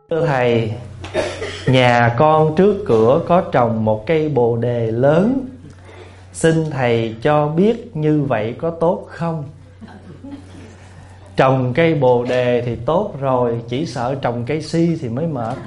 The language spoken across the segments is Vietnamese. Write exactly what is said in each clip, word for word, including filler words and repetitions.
Thưa Thầy, nhà con trước cửa có trồng một cây bồ đề lớn. Xin Thầy cho biết như vậy có tốt không? Trồng cây bồ đề thì tốt rồi, chỉ sợ trồng cây si thì mới mệt.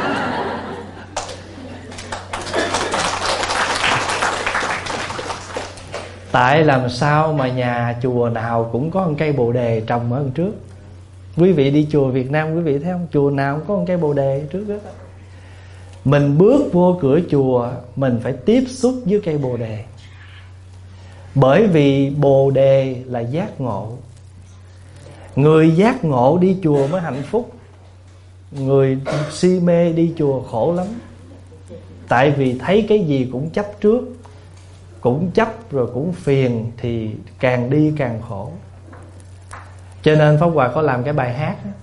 Tại làm sao mà nhà chùa nào cũng có một cây bồ đề trồng ở đằng trước. Quý vị đi chùa Việt Nam, quý vị thấy không? Chùa nào cũng có một cây bồ đề trước đó. Mình bước vô cửa chùa, mình phải tiếp xúc với cây bồ đề. Bởi vì bồ đề là giác ngộ. Người giác ngộ đi chùa mới hạnh phúc. Người si mê đi chùa khổ lắm. Tại vì thấy cái gì cũng chấp trước, cũng chấp rồi cũng phiền, thì càng đi càng khổ. Cho nên Pháp Hòa có làm cái bài hát đó.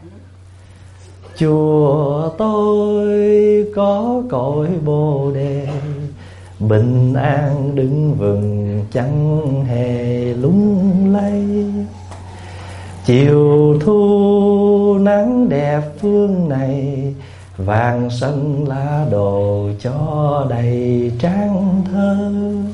Chùa tôi có cội bồ đề, bình an đứng vững chẳng hề lung lay. Chiều thu nắng đẹp phương này, vàng sân lá đồ cho đầy trang thơ.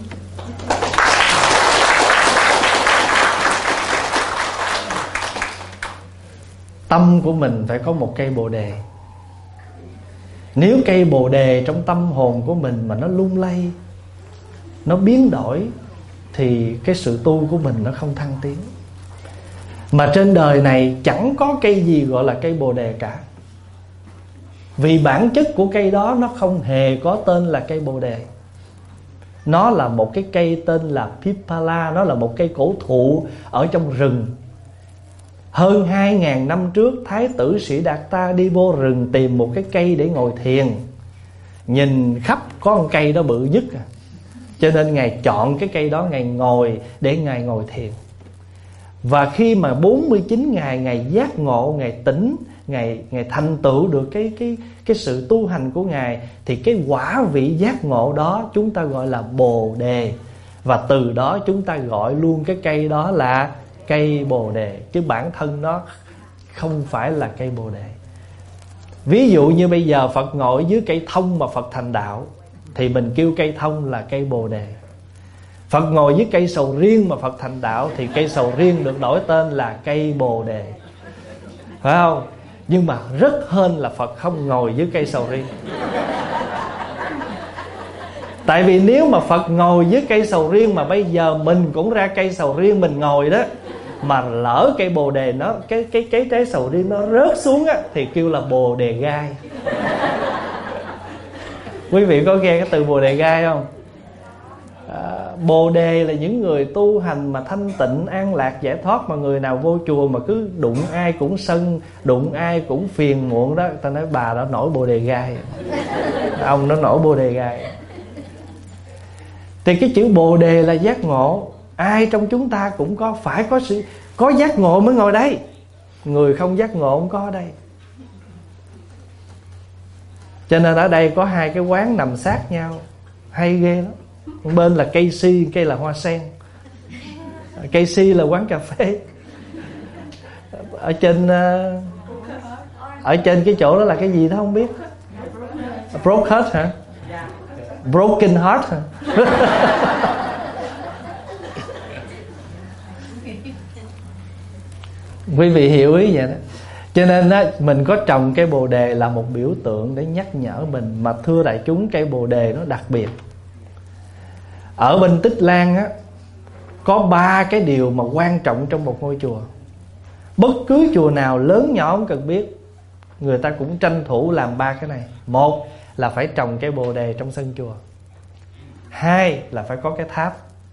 Tâm của mình phải có một cây bồ đề. Nếu cây bồ đề trong tâm hồn của mình mà nó lung lay, nó biến đổi, thì cái sự tu của mình nó không thăng tiến. Mà trên đời này chẳng có cây gì gọi là cây bồ đề cả. Vì bản chất của cây đó nó không hề có tên là cây bồ đề. Nó là một cái cây tên là Pipala. Nó là một cây cổ thụ ở trong rừng. Hơn hai ngàn năm trước, Thái tử Sĩ Đạt Ta đi vô rừng tìm một cái cây để ngồi thiền. Nhìn khắp có một cây đó bự nhất à. Cho nên Ngài chọn cái cây đó, Ngài ngồi để Ngài ngồi thiền. Và khi mà bốn mươi chín ngày Ngài giác ngộ, Ngài tỉnh, Ngài, Ngài thành tựu được cái, cái, cái sự tu hành của Ngài, thì cái quả vị giác ngộ đó chúng ta gọi là bồ đề. Và từ đó chúng ta gọi luôn cái cây đó là cây bồ đề. Chứ bản thân nó không phải là cây bồ đề. Ví dụ như bây giờ Phật ngồi dưới cây thông mà Phật thành đạo, thì mình kêu cây thông là cây bồ đề. Phật ngồi dưới cây sầu riêng mà Phật thành đạo, thì cây sầu riêng được đổi tên là cây bồ đề. Phải không? Nhưng mà rất hên là Phật không ngồi dưới cây sầu riêng. Tại vì nếu mà Phật ngồi dưới cây sầu riêng, mà bây giờ mình cũng ra cây sầu riêng mình ngồi đó, mà lỡ cây bồ đề nó, cái cái cái trái sầu riêng nó rớt xuống á, thì kêu là bồ đề gai. Quý vị có nghe cái từ bồ đề gai không? À, bồ đề là những người tu hành mà thanh tịnh, an lạc, giải thoát. Mà người nào vô chùa mà cứ đụng ai cũng sân, đụng ai cũng phiền muộn đó, ta nói bà đó nổi bồ đề gai, ông nó nổi bồ đề gai. Thì cái chữ bồ đề là giác ngộ. Ai trong chúng ta cũng có, phải có sự có giác ngộ mới ngồi đây. Người không giác ngộ không có ở đây. Cho nên ở đây có hai cái quán nằm sát nhau, hay ghê lắm. Một bên là cây si, cây là hoa sen. Cây si là quán cà phê. Ở trên Ở trên cái chỗ đó là cái gì đó không biết. Broke heart hả? Broken heart hả? Quý vị hiểu ý vậy đó. Cho nên á, mình có trồng cây bồ đề là một biểu tượng để nhắc nhở mình. Mà thưa đại chúng, cây bồ đề nó đặc biệt. Ở bên Tích Lan á, có ba cái điều mà quan trọng trong một ngôi chùa. Bất cứ chùa nào lớn nhỏ không cần biết, người ta cũng tranh thủ làm ba cái này. Một là phải trồng cây bồ đề trong sân chùa. Hai là phải có cái tháp.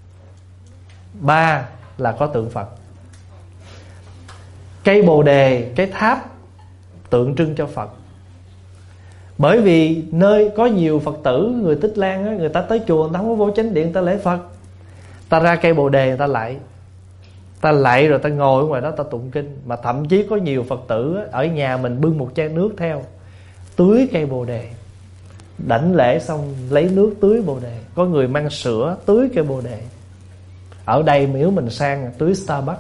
Ba là có tượng Phật. Cây bồ đề, cái tháp tượng trưng cho Phật. Bởi vì nơi có nhiều Phật tử, người Tích Lan á, người ta tới chùa, người ta không có vô chánh điện, người ta lễ Phật, ta ra cây bồ đề người ta lạy. Ta lạy rồi ta ngồi ở ngoài đó ta tụng kinh. Mà thậm chí có nhiều Phật tử á, ở nhà mình bưng một chai nước theo, tưới cây bồ đề. Đảnh lễ xong lấy nước tưới bồ đề. Có người mang sữa tưới cây bồ đề. Ở đây nếu mình sang tưới Starbucks.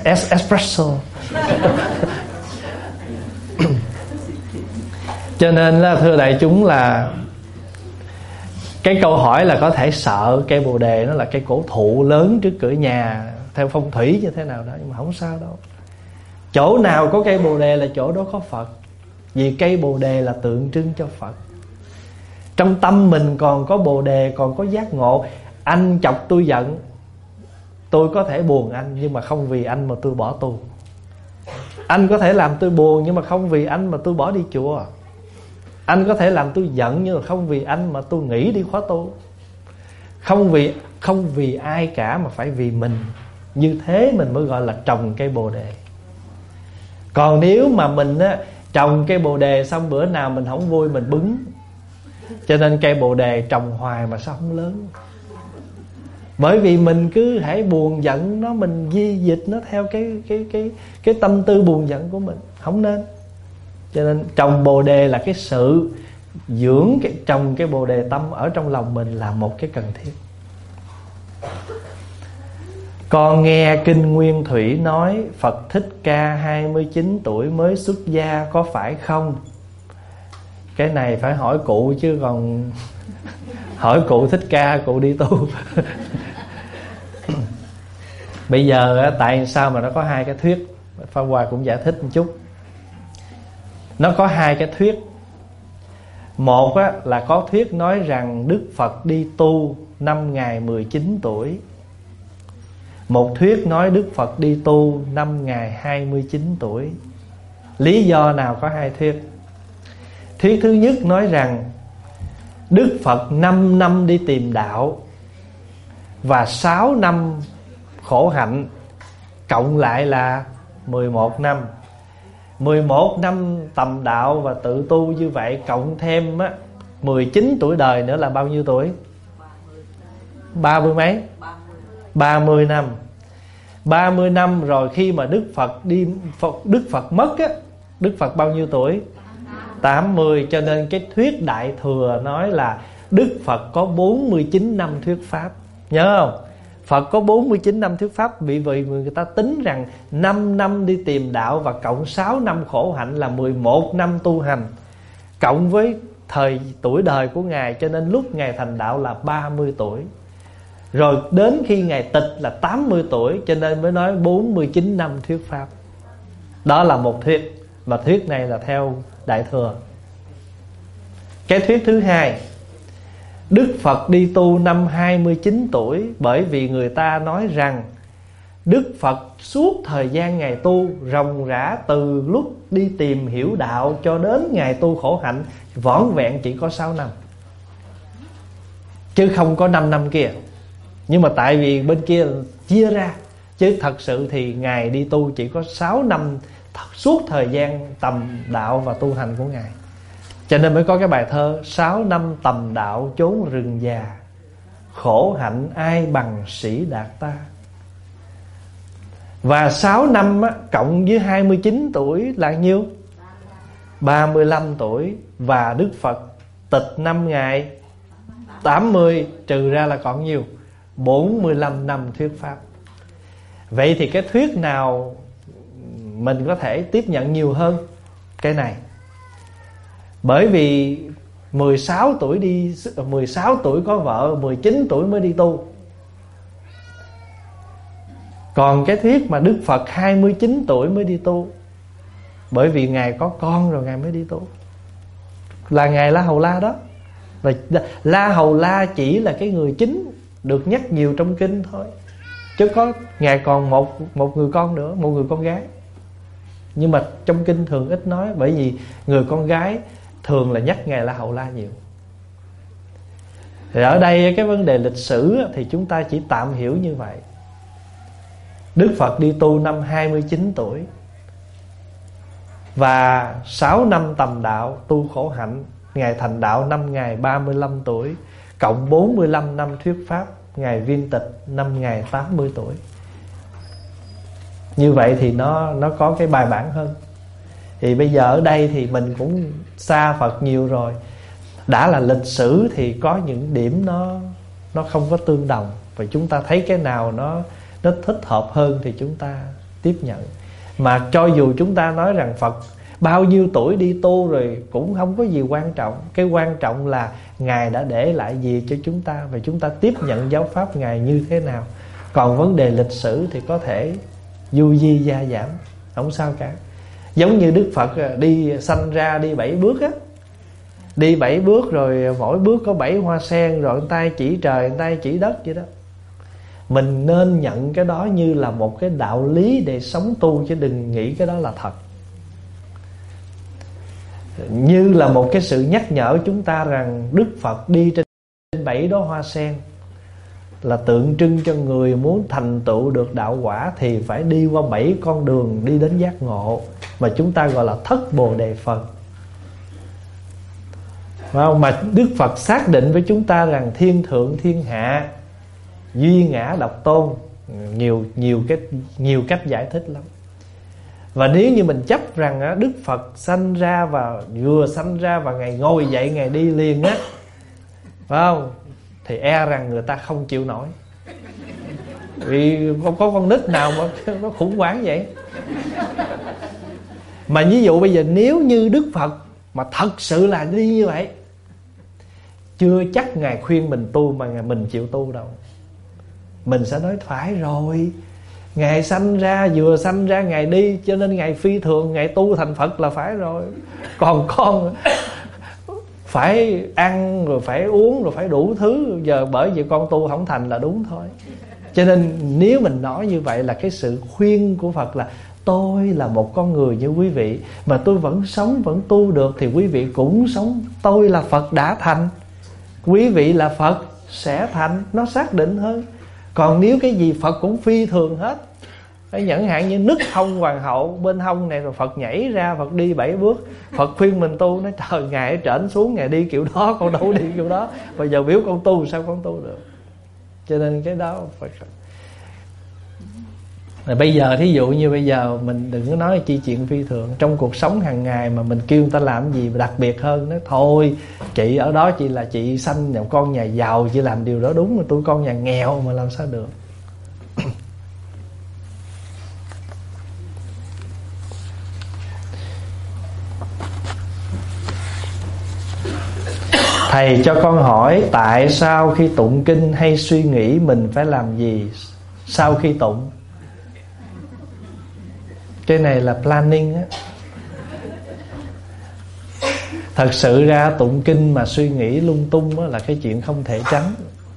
es, espresso. Cho nên là thưa đại chúng là cái câu hỏi là có thể sợ cây bồ đề nó là cây cổ thụ lớn trước cửa nhà theo phong thủy như thế nào đó, nhưng mà không sao đâu. Chỗ nào có cây bồ đề là chỗ đó có Phật. Vì cây bồ đề là tượng trưng cho Phật. Trong tâm mình còn có bồ đề, còn có giác ngộ. Anh chọc tôi giận, tôi có thể buồn anh, nhưng mà không vì anh mà tôi bỏ tu. Anh có thể làm tôi buồn, nhưng mà không vì anh mà tôi bỏ đi chùa. Anh có thể làm tôi giận, nhưng mà không vì anh mà tôi nghỉ đi khóa tu. Không vì không vì ai cả, mà phải vì mình. Như thế mình mới gọi là trồng cây bồ đề. Còn nếu mà mình á, trồng cây bồ đề xong bữa nào mình không vui mình bứng. Cho nên cây bồ đề trồng hoài mà sao không lớn? Bởi vì mình cứ hãy buồn giận nó, mình di dịch nó theo cái cái cái cái tâm tư buồn giận của mình, không nên. Cho nên trồng bồ đề là cái sự dưỡng cái trồng cái bồ đề tâm ở trong lòng mình là một cái cần thiết. Con nghe Kinh Nguyên Thủy nói Phật Thích Ca hai mươi chín tuổi mới xuất gia, có phải không? Cái này phải hỏi cụ chứ còn hỏi cụ Thích Ca, cụ đi tu. Bây giờ tại sao mà nó có hai cái thuyết, Pháp Hòa cũng giải thích một chút. Nó có hai cái thuyết. Một á, là có thuyết nói rằng Đức Phật đi tu năm ngày mười chín tuổi. Một thuyết nói Đức Phật đi tu năm ngày hai mươi chín tuổi. Lý do nào có hai thuyết? Thuyết thứ nhất nói rằng Đức Phật năm năm đi tìm đạo và sáu năm khổ hạnh, cộng lại là mười một năm. Mười một năm tầm đạo và tự tu như vậy, cộng thêm á, mười chín tuổi đời nữa là bao nhiêu tuổi? Ba mươi mấy? Ba mươi năm. Ba mươi năm rồi khi mà Đức Phật đi Phật, Đức Phật mất á, Đức Phật bao nhiêu tuổi? Tám mươi. Cho nên cái thuyết Đại Thừa nói là Đức Phật có bốn mươi chín năm thuyết pháp. Nhớ không? Phật có bốn mươi chín năm thuyết pháp. Vì vậy người ta tính rằng năm năm đi tìm đạo và cộng sáu năm khổ hạnh là mười một năm tu hành, cộng với thời tuổi đời của Ngài, cho nên lúc Ngài thành đạo là ba mươi tuổi. Rồi đến khi Ngài tịch là tám mươi tuổi, cho nên mới nói bốn mươi chín năm thuyết pháp. Đó là một thuyết. Và thuyết này là theo Đại Thừa. Cái thuyết thứ hai, Đức Phật đi tu năm hai mươi chín tuổi, bởi vì người ta nói rằng Đức Phật suốt thời gian Ngài tu ròng rã, từ lúc đi tìm hiểu đạo cho đến Ngài tu khổ hạnh, vỏn vẹn chỉ có sáu năm, chứ không có năm năm kia. Nhưng mà tại vì bên kia chia ra, chứ thật sự thì Ngài đi tu chỉ có sáu năm suốt thời gian tầm đạo và tu hành của Ngài. Cho nên mới có cái bài thơ sáu năm tầm đạo chốn rừng già, khổ hạnh ai bằng sĩ đạt ta. Và sáu năm á, cộng với hai mươi chín tuổi là nhiêu? ba mươi lăm tuổi. Và Đức Phật tịch năm ngày tám mươi, trừ ra là còn nhiêu? bốn mươi lăm năm thuyết pháp. Vậy thì cái thuyết nào mình có thể tiếp nhận nhiều hơn? Cái này. Bởi vì mười sáu tuổi đi mười sáu tuổi có vợ, mười chín tuổi mới đi tu. Còn cái thuyết mà Đức Phật hai mươi chín tuổi mới đi tu, bởi vì Ngài có con rồi Ngài mới đi tu, là Ngài La Hầu La đó. Và La Hầu La chỉ là cái người chính được nhắc nhiều trong kinh thôi, chứ có Ngài còn một, một người con nữa, một người con gái. Nhưng mà trong kinh thường ít nói, bởi vì người con gái thường là nhắc Ngài La Hầu La nhiều. Thì ở đây cái vấn đề lịch sử thì chúng ta chỉ tạm hiểu như vậy. Đức Phật đi tu năm hai mươi chín tuổi, và sáu năm tầm đạo tu khổ hạnh, Ngài thành đạo năm Ngài ba mươi lăm tuổi, cộng bốn mươi lăm năm thuyết pháp, Ngài viên tịch năm Ngài tám mươi tuổi. Như vậy thì nó, nó có cái bài bản hơn. Thì bây giờ ở đây thì mình cũng xa Phật nhiều rồi. Đã là lịch sử thì có những điểm nó, nó không có tương đồng, và chúng ta thấy cái nào nó, nó thích hợp hơn thì chúng ta tiếp nhận. Mà cho dù chúng ta nói rằng Phật bao nhiêu tuổi đi tu rồi cũng không có gì quan trọng. Cái quan trọng là Ngài đã để lại gì cho chúng ta, và chúng ta tiếp nhận giáo pháp Ngài như thế nào. Còn vấn đề lịch sử thì có thể du di gia giảm, không sao cả. Giống như Đức Phật đi sanh ra đi bảy bước á, đi bảy bước rồi mỗi bước có bảy hoa sen, rồi người ta chỉ trời, người ta chỉ đất vậy đó. Mình nên nhận cái đó như là một cái đạo lý để sống tu, chứ đừng nghĩ cái đó là thật. Như là một cái sự nhắc nhở chúng ta rằng Đức Phật đi trên bảy đóa hoa sen là tượng trưng cho người muốn thành tựu được đạo quả thì phải đi qua bảy con đường đi đến giác ngộ, mà chúng ta gọi là thất Bồ Đề Phần. Mà Đức Phật xác định với chúng ta rằng thiên thượng thiên hạ, duy ngã độc tôn, nhiều nhiều cái nhiều cách giải thích lắm. Và nếu như mình chấp rằng Đức Phật sanh ra và vừa sanh ra và Ngài ngồi dậy Ngài đi liền á, phải không? Thì e rằng người ta không chịu nổi. Vì không có con nít nào mà nó khủng hoảng vậy. Mà ví dụ bây giờ nếu như Đức Phật mà thật sự là đi như vậy, chưa chắc Ngài khuyên mình tu mà mình chịu tu đâu. Mình sẽ nói phải rồi, Ngài sanh ra, vừa sanh ra Ngài đi, cho nên Ngài phi thường, Ngài tu thành Phật là phải rồi. Còn con phải ăn rồi phải uống rồi phải đủ thứ, giờ bởi vì con tu không thành là đúng thôi. Cho nên nếu mình nói như vậy là cái sự khuyên của Phật là tôi là một con người như quý vị mà tôi vẫn sống vẫn tu được, thì quý vị cũng sống. Tôi là Phật đã thành, quý vị là Phật sẽ thành, nó xác định hơn. Còn nếu cái gì Phật cũng phi thường hết, chẳng hạn như nứt hông hoàng hậu bên hông này, rồi Phật nhảy ra, Phật đi bảy bước, Phật khuyên mình tu, nói trời Ngài ở trển xuống Ngài đi kiểu đó, con đâu đi kiểu đó, bây giờ biểu con tu sao con tu được. Cho nên cái đó phải. Rồi bây giờ thí dụ như bây giờ mình đừng có nói chi chuyện phi thường trong cuộc sống hàng ngày mà mình kêu người ta làm gì đặc biệt hơn. Nói thôi chị ở đó chị là chị sanh một con nhà giàu, chị làm điều đó đúng, mà tôi con nhà nghèo mà làm sao được. Thầy cho con hỏi, tại sao khi tụng kinh hay suy nghĩ mình phải làm gì sau khi tụng? Cái này là planning á. Thật sự ra tụng kinh mà suy nghĩ lung tung á là cái chuyện không thể tránh.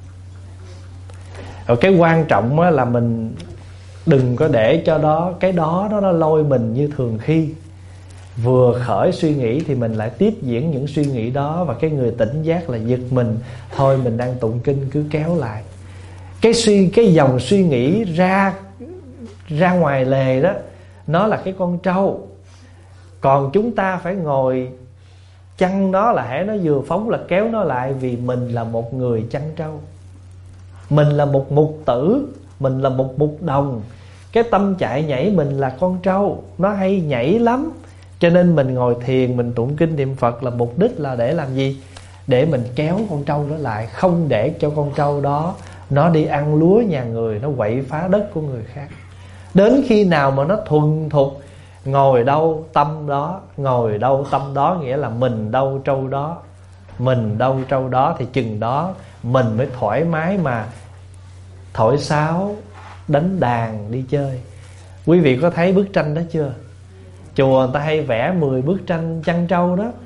Rồi cái quan trọng á là mình đừng có để cho đó cái đó nó lôi mình như thường khi. Vừa khởi suy nghĩ thì mình lại tiếp diễn những suy nghĩ đó, và cái người tỉnh giác là giật mình. Thôi mình đang tụng kinh cứ kéo lại. Cái suy cái dòng suy nghĩ ra ra ngoài lề đó, nó là cái con trâu. Còn chúng ta phải ngồi chăn nó, là hễ nó vừa phóng là kéo nó lại. Vì mình là một người chăn trâu, mình là một mục tử, mình là một mục đồng. Cái tâm chạy nhảy mình là con trâu, nó hay nhảy lắm. Cho nên mình ngồi thiền, mình tụng kinh niệm Phật là mục đích là để làm gì? Để mình kéo con trâu đó lại, không để cho con trâu đó nó đi ăn lúa nhà người, nó quậy phá đất của người khác. Đến khi nào mà nó thuần thục, ngồi đâu tâm đó, ngồi đâu tâm đó, nghĩa là mình đâu trâu đó, mình đâu trâu đó, thì chừng đó mình mới thoải mái mà thổi sáo, đánh đàn, đi chơi. Quý vị có thấy bức tranh đó chưa? Chùa người ta hay vẽ mười bức tranh chăn trâu đó.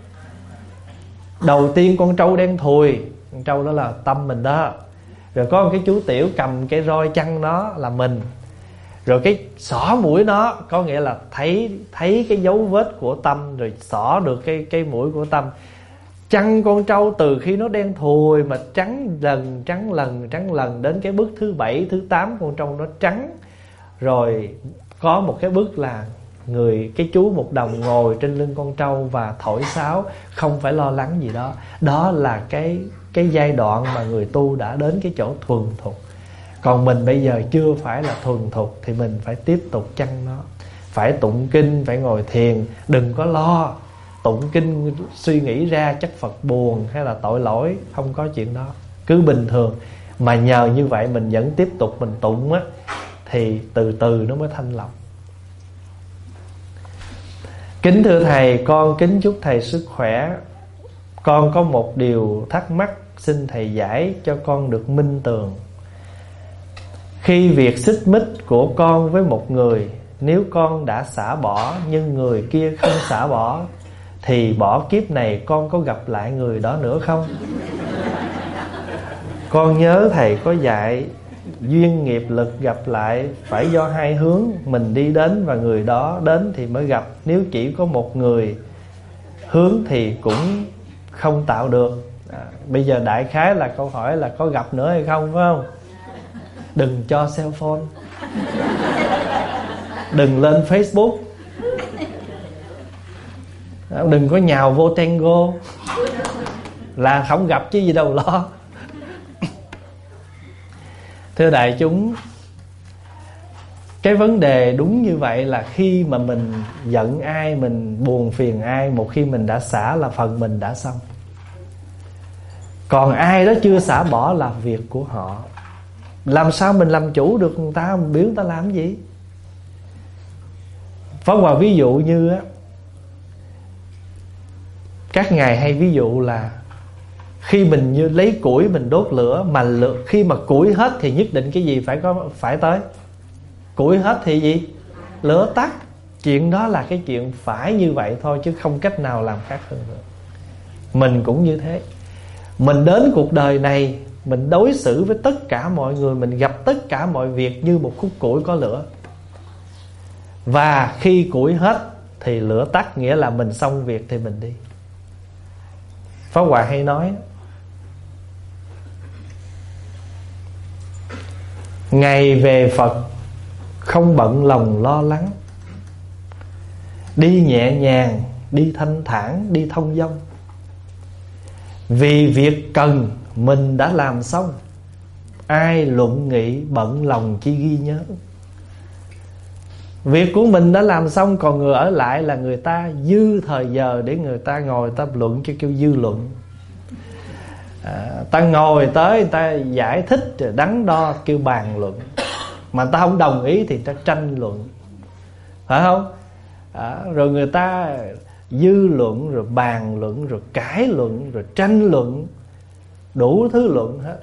Đầu tiên con trâu đen thùi, con trâu đó là tâm mình đó. Rồi có một cái chú tiểu cầm cái roi chăn nó là mình. Rồi cái xỏ mũi nó, có nghĩa là thấy thấy cái dấu vết của tâm, rồi xỏ được cái cái mũi của tâm. Chăn con trâu từ khi nó đen thùi mà trắng lần trắng lần trắng lần, đến cái bức thứ bảy thứ tám con trâu nó trắng. Rồi có một cái bức là người cái chú một đồng ngồi trên lưng con trâu và thổi sáo, không phải lo lắng gì đó. Đó là cái cái giai đoạn mà người tu đã đến cái chỗ thuần thục. Còn mình bây giờ chưa phải là thuần thục thì mình phải tiếp tục chăn nó, phải tụng kinh, phải ngồi thiền. Đừng có lo tụng kinh suy nghĩ ra chắc Phật buồn hay là tội lỗi, không có chuyện đó. Cứ bình thường. Mà nhờ như vậy mình vẫn tiếp tục mình tụng á, thì từ từ nó mới thanh lọc. Kính thưa thầy, con kính chúc thầy sức khỏe. Con có một điều thắc mắc, xin thầy giải cho con được minh tường. Khi việc xích mích của con với một người, nếu con đã xả bỏ nhưng người kia không xả bỏ, thì bỏ kiếp này con có gặp lại người đó nữa không? Con nhớ thầy có dạy duyên nghiệp lực gặp lại phải do hai hướng mình đi đến và người đó đến thì mới gặp. Nếu chỉ có một người hướng thì cũng không tạo được. à, Bây giờ đại khái là câu hỏi là có gặp nữa hay không, phải không? Đừng cho cell phone, đừng lên Facebook, đừng có nhào vô Tango, là không gặp chứ gì đâu lo. Thưa đại chúng, cái vấn đề đúng như vậy là khi mà mình giận ai, mình buồn phiền ai, một khi mình đã xả là phần mình đã xong. Còn ai đó chưa xả bỏ là việc của họ. Làm sao mình làm chủ được người ta, mình biểu người ta làm cái gì? Pháp Hòa ví dụ như á, các ngài hay ví dụ là khi mình như lấy củi mình đốt lửa, mà lửa, khi mà củi hết thì nhất định cái gì phải có phải tới? Củi hết thì gì? Lửa tắt. Chuyện đó là cái chuyện phải như vậy thôi, chứ không cách nào làm khác hơn được. Mình cũng như thế. Mình đến cuộc đời này, mình đối xử với tất cả mọi người, mình gặp tất cả mọi việc như một khúc củi có lửa. Và khi củi hết thì lửa tắt, nghĩa là mình xong việc thì mình đi. Pháp Hòa hay nói, ngày về Phật không bận lòng lo lắng, đi nhẹ nhàng, đi thanh thản, đi thông dong. Vì việc cần mình đã làm xong, ai luận nghị bận lòng chỉ ghi nhớ. Việc của mình đã làm xong, còn người ở lại là người ta dư thời giờ để người ta ngồi ta luận cho kêu dư luận. à, Ta ngồi tới người ta giải thích rồi đắn đo kêu bàn luận. Mà người ta không đồng ý thì ta tranh luận, phải không? à, Rồi người ta dư luận, rồi bàn luận, rồi cãi luận, rồi tranh luận, đủ thứ luận hết.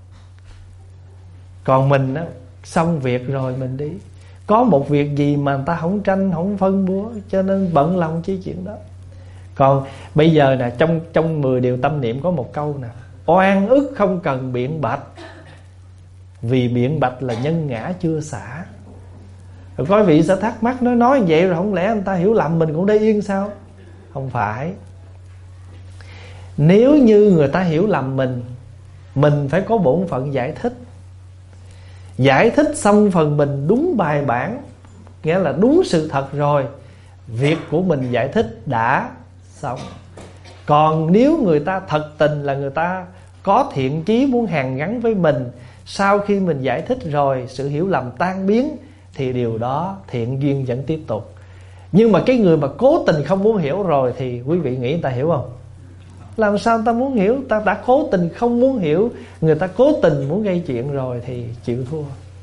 Còn mình á, xong việc rồi mình đi. Có một việc gì mà người ta không tranh, không phân búa, cho nên bận lòng chi chuyện đó. Còn bây giờ nè, trong trong mười điều tâm niệm có một câu nè: oan ức không cần biện bạch, vì biện bạch là nhân ngã chưa xả. Rồi có vị sẽ thắc mắc, nó nói vậy rồi không lẽ người ta hiểu lầm mình cũng để yên sao? Không phải. Nếu như người ta hiểu lầm mình, mình phải có bổn phận giải thích. Giải thích xong phần mình đúng bài bản, nghĩa là đúng sự thật rồi, việc của mình giải thích đã xong. Còn nếu người ta thật tình là người ta có thiện chí muốn hàn gắn với mình, sau khi mình giải thích rồi sự hiểu lầm tan biến, thì điều đó thiện duyên vẫn tiếp tục. Nhưng mà cái người mà cố tình không muốn hiểu rồi thì quý vị nghĩ người ta hiểu không? Làm sao người ta muốn hiểu? Ta đã cố tình không muốn hiểu, người ta cố tình muốn gây chuyện rồi thì chịu thua.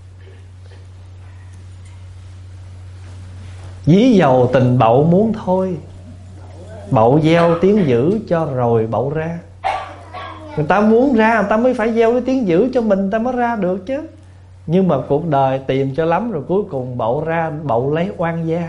Dí dầu tình bậu muốn thôi, bậu gieo tiếng dữ cho rồi bậu ra. Người ta muốn ra, người ta mới phải gieo cái tiếng dữ cho mình, người ta mới ra được chứ. Nhưng mà cuộc đời tìm cho lắm rồi cuối cùng bậu ra, bậu lấy oan gia.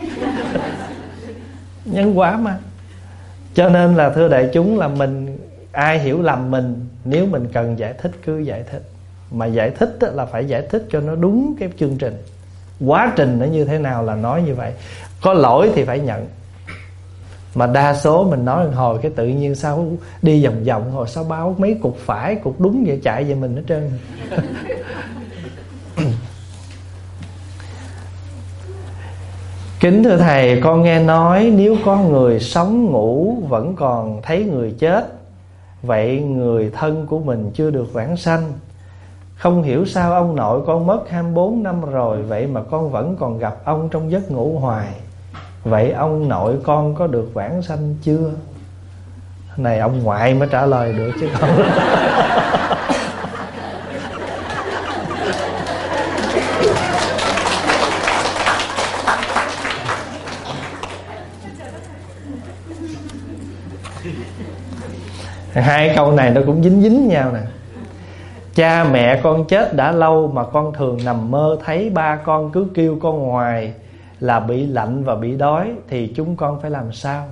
Nhân quả mà. Cho nên là thưa đại chúng, là mình, ai hiểu lầm mình, nếu mình cần giải thích cứ giải thích. Mà giải thích là phải giải thích cho nó đúng cái chương trình. Quá trình nó như thế nào là nói như vậy. Có lỗi thì phải nhận. Mà đa số mình nói hồi cái tự nhiên sao đi vòng vòng, hồi sao báo mấy cục phải, cục đúng vậy chạy về mình hết trơn. Kính thưa thầy, con nghe nói nếu có người sống ngủ vẫn còn thấy người chết, vậy người thân của mình chưa được vãng sanh. Không hiểu sao ông nội con mất hai mươi bốn năm rồi, vậy mà con vẫn còn gặp ông trong giấc ngủ hoài. Vậy ông nội con có được vãng sanh chưa? Này ông ngoại mới trả lời được chứ không. Hai câu này nó cũng dính dính nhau nè. Cha mẹ con chết đã lâu mà con thường nằm mơ thấy ba con cứ kêu con hoài là bị lạnh và bị đói, thì chúng con phải làm sao?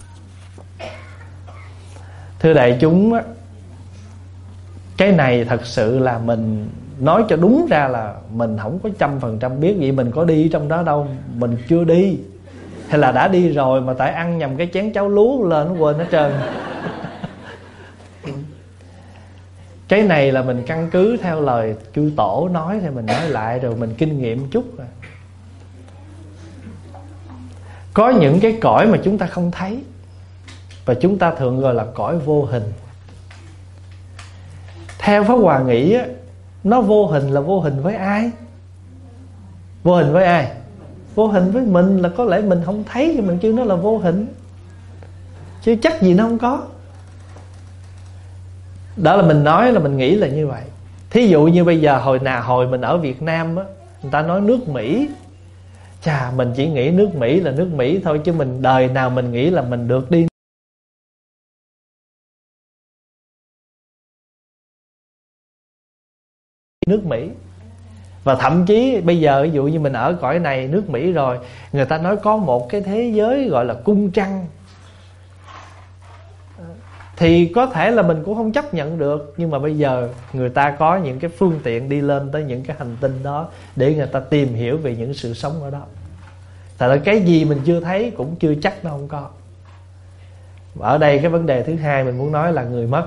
Thưa đại chúng, cái này thật sự là mình nói cho đúng ra là mình không có trăm phần trăm biết. Vậy mình có đi trong đó đâu, mình chưa đi, hay là đã đi rồi mà tại ăn nhầm cái chén cháo lúa lên nó quên hết trơn. Cái này là mình căn cứ theo lời chư tổ nói thì mình nói lại, rồi mình kinh nghiệm chút rồi. Có những cái cõi mà chúng ta không thấy, và chúng ta thường gọi là cõi vô hình. Theo Pháp Hòa nghĩ á, nó vô hình là vô hình với ai? Vô hình với ai? Vô hình với mình, là có lẽ mình không thấy thì mình kêu nó là vô hình, chứ chắc gì nó không có. Đó là mình nói là mình nghĩ là như vậy. Thí dụ như bây giờ hồi nào hồi mình ở Việt Nam á, người ta nói nước Mỹ, chà, mình chỉ nghĩ nước Mỹ là nước Mỹ thôi, chứ mình đời nào mình nghĩ là mình được đi nước Mỹ. Và thậm chí bây giờ ví dụ như mình ở cõi này nước Mỹ rồi, người ta nói có một cái thế giới gọi là cung trăng, thì có thể là mình cũng không chấp nhận được. Nhưng mà bây giờ người ta có những cái phương tiện đi lên tới những cái hành tinh đó để người ta tìm hiểu về những sự sống ở đó. Tại là cái gì mình chưa thấy cũng chưa chắc nó không có. Ở đây cái vấn đề thứ hai mình muốn nói là người mất.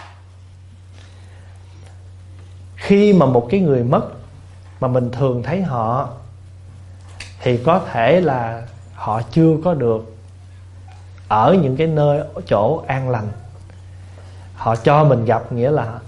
Khi mà một cái người mất mà mình thường thấy họ, thì có thể là họ chưa có được ở những cái nơi chỗ an lành. Họ cho mình gặp, nghĩa là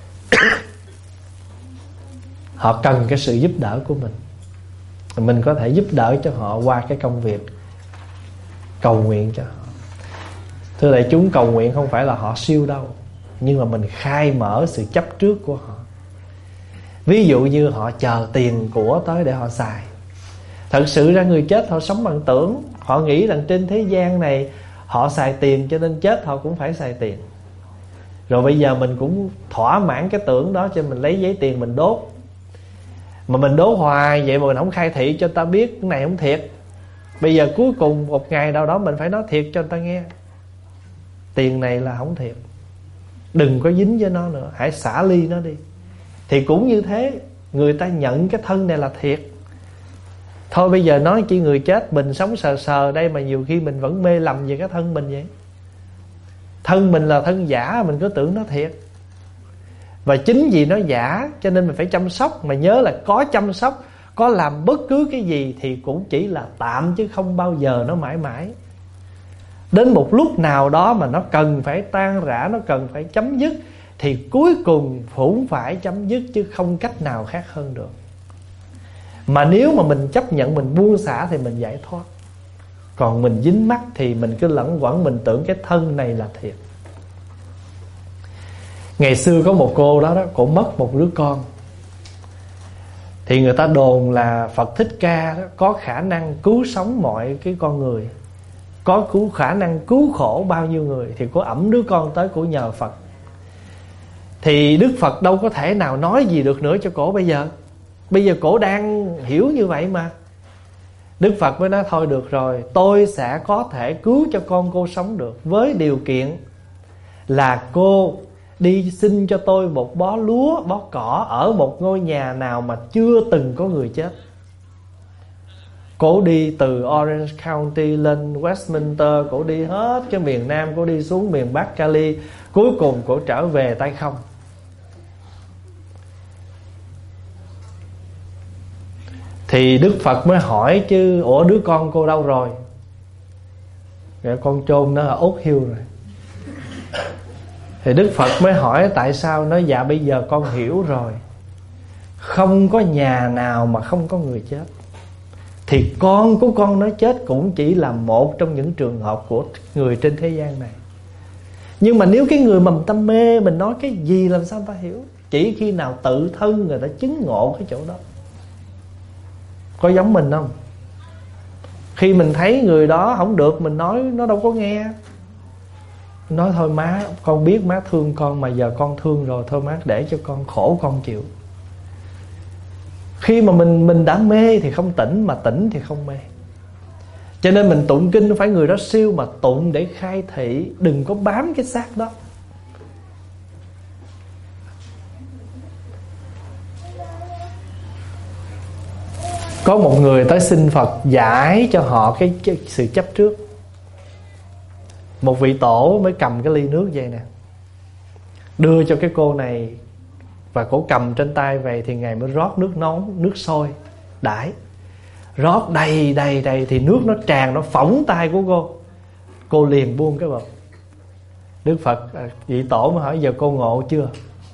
họ cần cái sự giúp đỡ của mình. Mình có thể giúp đỡ cho họ qua cái công việc cầu nguyện cho họ. Thưa đại chúng, cầu nguyện không phải là họ siêu đâu, nhưng mà mình khai mở sự chấp trước của họ. Ví dụ như họ chờ tiền của tới để họ xài. Thật sự ra người chết họ sống bằng tưởng. Họ nghĩ rằng trên thế gian này họ xài tiền, cho nên chết họ cũng phải xài tiền. Rồi bây giờ mình cũng thỏa mãn cái tưởng đó, cho mình lấy giấy tiền mình đốt. Mà mình đốt hoài vậy mà mình không khai thị cho người ta biết cái này không thiệt. Bây giờ cuối cùng một ngày nào đó mình phải nói thiệt cho người ta nghe, tiền này là không thiệt, đừng có dính với nó nữa, hãy xả ly nó đi. Thì cũng như thế, người ta nhận cái thân này là thiệt. Thôi bây giờ nói chi người chết, mình sống sờ sờ đây mà nhiều khi mình vẫn mê lầm về cái thân mình vậy. Thân mình là thân giả, mình cứ tưởng nó thiệt. Và chính vì nó giả cho nên mình phải chăm sóc. Mà nhớ là có chăm sóc, có làm bất cứ cái gì thì cũng chỉ là tạm, chứ không bao giờ nó mãi mãi. Đến một lúc nào đó mà nó cần phải tan rã, nó cần phải chấm dứt, thì cuối cùng cũng phải chấm dứt, chứ không cách nào khác hơn được. Mà nếu mà mình chấp nhận, mình buông xả thì mình giải thoát. Còn mình dính mắc thì mình cứ lẩn quẩn, mình tưởng cái thân này là thiệt. Ngày xưa có một cô đó, đó cô mất một đứa con. Thì người ta đồn là Phật Thích Ca đó có khả năng cứu sống mọi cái con người, có cứu khả năng cứu khổ bao nhiêu người. Thì cô ẵm đứa con tới, cô nhờ Phật. Thì Đức Phật đâu có thể nào nói gì được nữa cho cổ bây giờ. Bây giờ cổ đang hiểu như vậy mà. Đức Phật mới nói thôi được rồi, tôi sẽ có thể cứu cho con cô sống được, với điều kiện là cô đi xin cho tôi một bó lúa, bó cỏ ở một ngôi nhà nào mà chưa từng có người chết. Cổ đi từ Orange County lên Westminster, cổ đi hết cái miền Nam, cổ đi xuống miền Bắc Cali. Cuối cùng cổ trở về tay không. Thì Đức Phật mới hỏi chứ, ủa đứa con cô đâu rồi? Rồi con chôn nó ở Oak Hill rồi. Thì Đức Phật mới hỏi tại sao? Nói dạ bây giờ con hiểu rồi, không có nhà nào mà không có người chết. Thì con của con nó chết cũng chỉ là một trong những trường hợp của người trên thế gian này. Nhưng mà nếu cái người mà tâm mê, mình nói cái gì làm sao ta hiểu? Chỉ khi nào tự thân người ta chứng ngộ cái chỗ đó. Có giống mình không? Khi mình thấy người đó không được, mình nói nó đâu có nghe. nói thôi má, con biết má thương con, mà giờ con thương rồi, thôi má để cho con khổ con chịu. Khi mà mình mình đã mê thì không tỉnh, mà tỉnh thì không mê. Cho nên mình tụng kinh phải người đó siêu, mà tụng để khai thị, đừng có bám cái xác đó. Có một người tới xin Phật giải cho họ cái, cái sự chấp trước. Một vị tổ mới cầm cái ly nước vậy nè, đưa cho cái cô này, và cổ cầm trên tay về thì Ngài mới rót nước nóng, nước sôi đãi. Rót đầy đầy đầy thì nước nó tràn, nó phỏng tay của cô. Cô liền buông cái bọc. Đức Phật, vị tổ mới hỏi giờ cô ngộ chưa?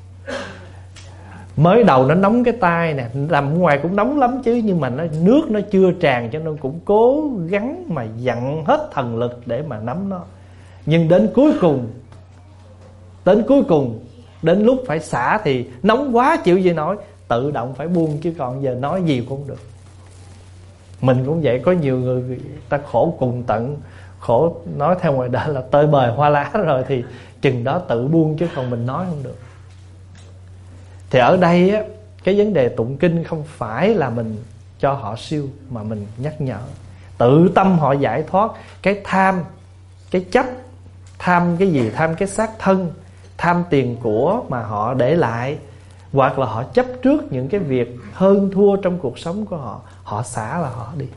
Mới đầu nó nóng cái tay nè, nằm ngoài cũng nóng lắm chứ, nhưng mà nó, nước nó chưa tràn, cho nên cũng cố gắng mà dặn hết thần lực để mà nắm nó. Nhưng đến cuối cùng, đến cuối cùng, đến lúc phải xả thì nóng quá chịu gì nổi, tự động phải buông, chứ còn giờ nói gì cũng không được. Mình cũng vậy, có nhiều người ta khổ cùng tận, khổ nói theo ngoài đời là tơi bời hoa lá rồi, thì chừng đó tự buông, chứ còn mình nói không được. Thì ở đây á, cái vấn đề tụng kinh không phải là mình cho họ siêu, mà mình nhắc nhở tự tâm họ giải thoát cái tham, cái chấp. Tham cái gì? Tham cái xác thân, tham tiền của mà họ để lại, hoặc là họ chấp trước những cái việc hơn thua trong cuộc sống của họ. Họ xả là họ đi.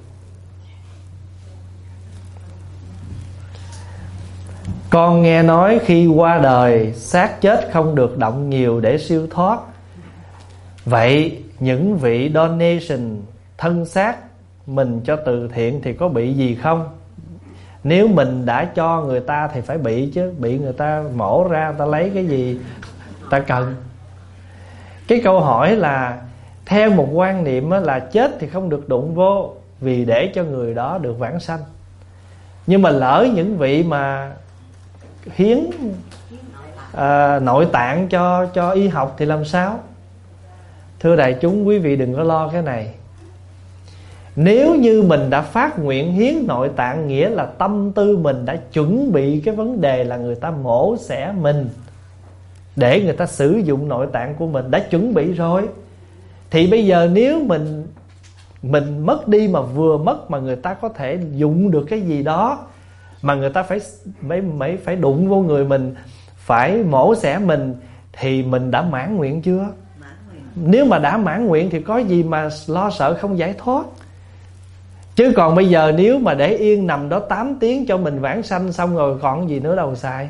Con nghe nói khi qua đời, xác chết không được động nhiều để siêu thoát. Vậy những vị donation thân xác mình cho từ thiện thì có bị gì không? Nếu mình đã cho người ta thì phải bị chứ. Bị người ta mổ ra, người ta lấy cái gì ta cần. Cái câu hỏi là theo một quan niệm là chết thì không được đụng vô, vì để cho người đó được vãng sanh. Nhưng mà lỡ những vị mà hiến à, nội tạng cho, cho y học thì làm sao? Thưa đại chúng, quý vị đừng có lo cái này. Nếu như mình đã phát nguyện hiến nội tạng, nghĩa là tâm tư mình đã chuẩn bị cái vấn đề là người ta mổ xẻ mình để người ta sử dụng nội tạng của mình, đã chuẩn bị rồi. Thì bây giờ nếu mình mình mất đi, mà vừa mất mà người ta có thể dụng được cái gì đó, mà người ta phải phải, phải, phải đụng vô người mình, phải mổ xẻ mình, thì mình đã mãn nguyện chưa? Nếu mà đã mãn nguyện thì có gì mà lo sợ không giải thoát. Chứ còn bây giờ nếu mà để yên nằm đó tám tiếng cho mình vãng sanh xong rồi còn gì nữa đâu xài.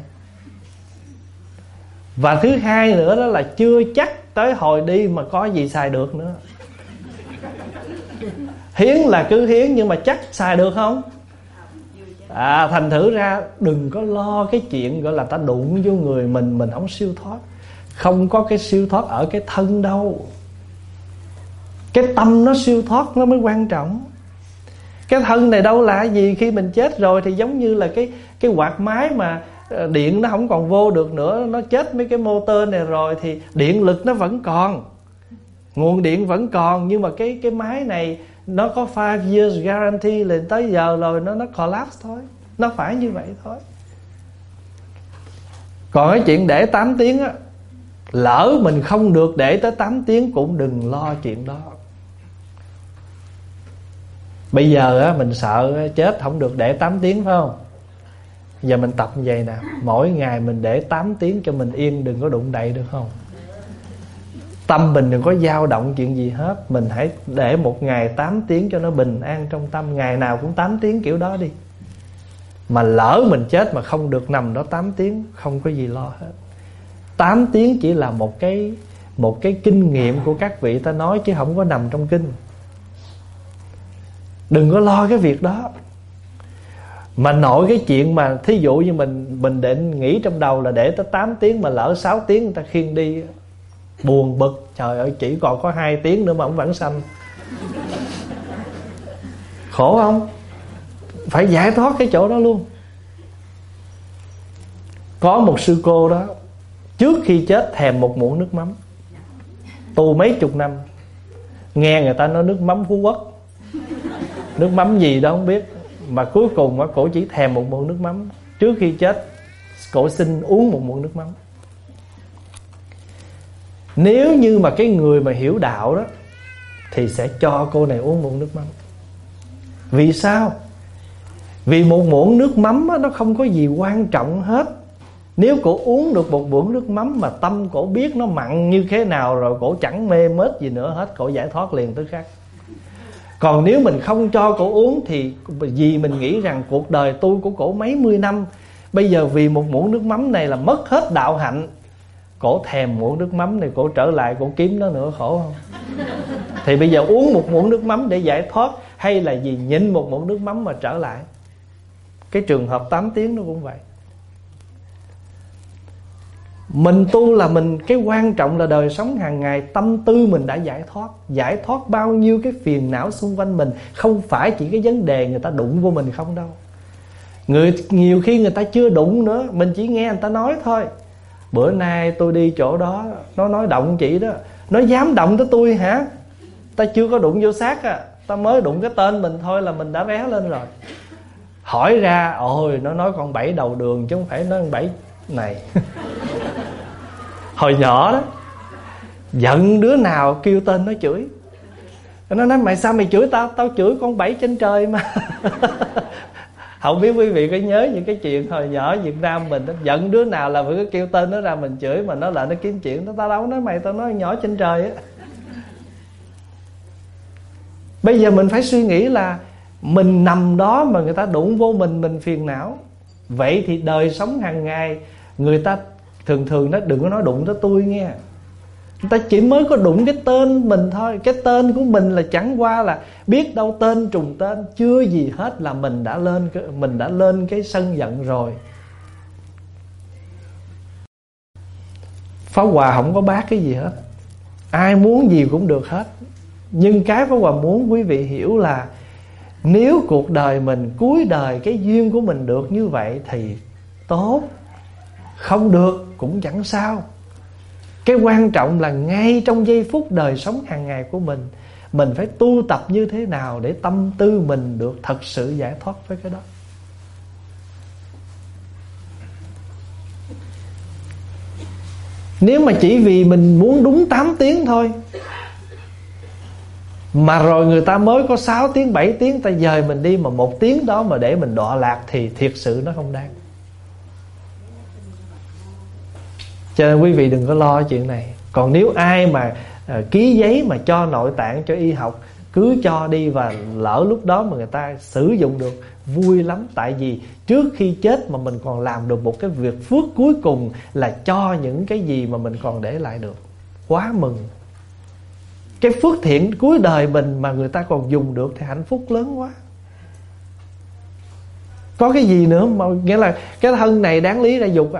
Và thứ hai nữa đó là chưa chắc tới hồi đi mà có gì xài được nữa. Hiến là cứ hiến, nhưng mà chắc xài được không? À, thành thử ra đừng có lo cái chuyện gọi là ta đụng vô người mình, mình không siêu thoát. Không có cái siêu thoát ở cái thân đâu. Cái tâm nó siêu thoát nó mới quan trọng. Cái thân này đâu là gì. Khi mình chết rồi thì giống như là cái, cái quạt máy mà điện nó không còn vô được nữa, nó chết mấy cái motor này rồi thì điện lực nó vẫn còn, nguồn điện vẫn còn, nhưng mà cái, cái máy này nó có five years guarantee, lên tới giờ rồi nó, nó collapse thôi. Nó phải như vậy thôi. Còn cái chuyện để tám tiếng á, lỡ mình không được để tới tám tiếng cũng đừng lo chuyện đó. Bây giờ á, mình sợ chết không được để tám tiếng phải không? Giờ mình tập như vậy nè, mỗi ngày mình để tám tiếng cho mình yên, đừng có đụng đậy được không? Tâm mình đừng có dao động chuyện gì hết. Mình hãy để một ngày tám tiếng cho nó bình an trong tâm. Ngày nào cũng tám tiếng kiểu đó đi. Mà lỡ mình chết mà không được nằm đó tám tiếng, không có gì lo hết. Tám tiếng chỉ là một cái Một cái kinh nghiệm của các vị ta nói, chứ không có nằm trong kinh. Đừng có lo cái việc đó. Mà nội cái chuyện mà thí dụ như mình Mình định nghĩ trong đầu là để tới tám tiếng, mà lỡ sáu tiếng người ta khiêng đi, buồn bực. Trời ơi, chỉ còn có hai tiếng nữa mà ông vãng sanh. Khổ không? Phải giải thoát cái chỗ đó luôn. Có một sư cô đó, trước khi chết thèm một muỗng nước mắm. Tu mấy chục năm, nghe người ta nói nước mắm Phú Quốc, nước mắm gì đó không biết, mà cuối cùng cổ chỉ thèm một muỗng nước mắm. Trước khi chết cổ xin uống một muỗng nước mắm. Nếu như mà cái người mà hiểu đạo đó thì sẽ cho cô này uống muỗng nước mắm. Vì sao? Vì một muỗng nước mắm đó, nó không có gì quan trọng hết. Nếu cổ uống được một muỗng nước mắm mà tâm cổ biết nó mặn như thế nào rồi, cổ chẳng mê mết gì nữa hết, cổ giải thoát liền tức khắc. Còn nếu mình không cho cổ uống thì vì mình nghĩ rằng cuộc đời tu của cổ mấy mươi năm, bây giờ vì một muỗng nước mắm này là mất hết đạo hạnh. Cổ thèm muỗng nước mắm này, cổ trở lại cổ kiếm nó nữa, khổ không? Thì bây giờ uống một muỗng nước mắm để giải thoát, hay là vì nhịn một muỗng nước mắm mà trở lại? Cái trường hợp tám tiếng nó cũng vậy. Mình tu là mình, cái quan trọng là đời sống hàng ngày, tâm tư mình đã giải thoát. Giải thoát bao nhiêu cái phiền não xung quanh mình. Không phải chỉ cái vấn đề người ta đụng vô mình không đâu. Người, nhiều khi người ta chưa đụng nữa, mình chỉ nghe người ta nói thôi. Bữa nay tôi đi chỗ đó, nó nói động chị đó. Nó dám động tới tôi hả? Ta chưa có đụng vô xác à, ta mới đụng cái tên mình thôi là mình đã vé lên rồi. Hỏi ra, ôi nó nói con Bảy đầu đường chứ không phải nói con Bảy này. Hồi nhỏ đó, giận đứa nào kêu tên nó chửi. Nó nói mày sao mày chửi tao? Tao chửi con Bảy trên trời mà. Không biết quý vị có nhớ những cái chuyện hồi nhỏ Việt Nam mình đó, giận đứa nào là phải cứ kêu tên nó ra mình chửi, mà nó lại nó kiếm chuyện. Nó tao đâu nói mày, tao nói nhỏ trên trời á. Bây giờ mình phải suy nghĩ là mình nằm đó mà người ta đụng vô mình, mình phiền não. Vậy thì đời sống hàng ngày người ta thường thường nó đừng có nói đụng tới tôi nghe. Người ta chỉ mới có đụng cái tên mình thôi. Cái tên của mình là chẳng qua là biết đâu tên trùng tên, chưa gì hết là mình đã lên mình đã lên cái sân giận rồi. Pháp Hòa không có bác cái gì hết, ai muốn gì cũng được hết. Nhưng cái Pháp Hòa muốn quý vị hiểu là nếu cuộc đời mình, cuối đời cái duyên của mình được như vậy thì tốt, không được cũng chẳng sao. Cái quan trọng là ngay trong giây phút đời sống hàng ngày của mình, mình phải tu tập như thế nào để tâm tư mình được thật sự giải thoát với cái đó. Nếu mà chỉ vì mình muốn đúng tám tiếng thôi mà rồi người ta mới có sáu tiếng, bảy tiếng, ta dời mình đi mà một tiếng đó mà để mình đọa lạc thì thiệt sự nó không đáng. Cho nên quý vị đừng có lo chuyện này. Còn nếu ai mà uh, ký giấy mà cho nội tạng, cho y học, cứ cho đi, và lỡ lúc đó mà người ta sử dụng được, vui lắm. Tại vì trước khi chết mà mình còn làm được một cái việc phước cuối cùng là cho những cái gì mà mình còn để lại được. Quá mừng. Cái phước thiện cuối đời mình mà người ta còn dùng được thì hạnh phúc lớn quá. Có cái gì nữa mà, nghĩa là cái thân này đáng lý ra dục à.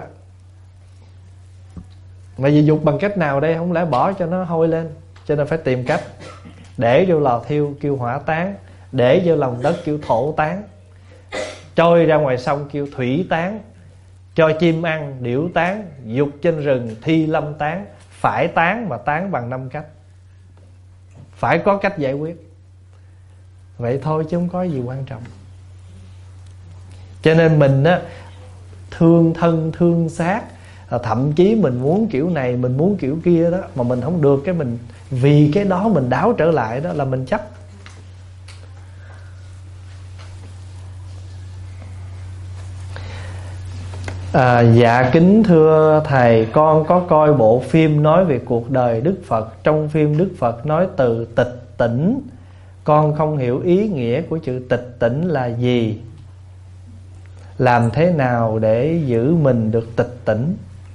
Mà vì dục bằng cách nào đây? Không lẽ bỏ cho nó hôi lên. Cho nên phải tìm cách. Để vô lò thiêu kêu hỏa táng, để vô lòng đất kêu thổ táng, trôi ra ngoài sông kêu thủy táng, cho chim ăn điểu táng, dục trên rừng thi lâm táng. Phải táng mà táng bằng năm cách. Phải có cách giải quyết. Vậy thôi chứ không có gì quan trọng. Cho nên mình á, thương thân thương xác, thậm chí mình muốn kiểu này, mình muốn kiểu kia đó, mà mình không được, cái mình vì cái đó mình đáo trở lại, đó là mình chấp. À, dạ kính thưa thầy, con có coi bộ phim nói về cuộc đời Đức Phật. Trong phim Đức Phật nói từ tịch tỉnh. Con không hiểu ý nghĩa của chữ tịch tỉnh là gì. Làm thế nào để giữ mình được tịch tỉnh?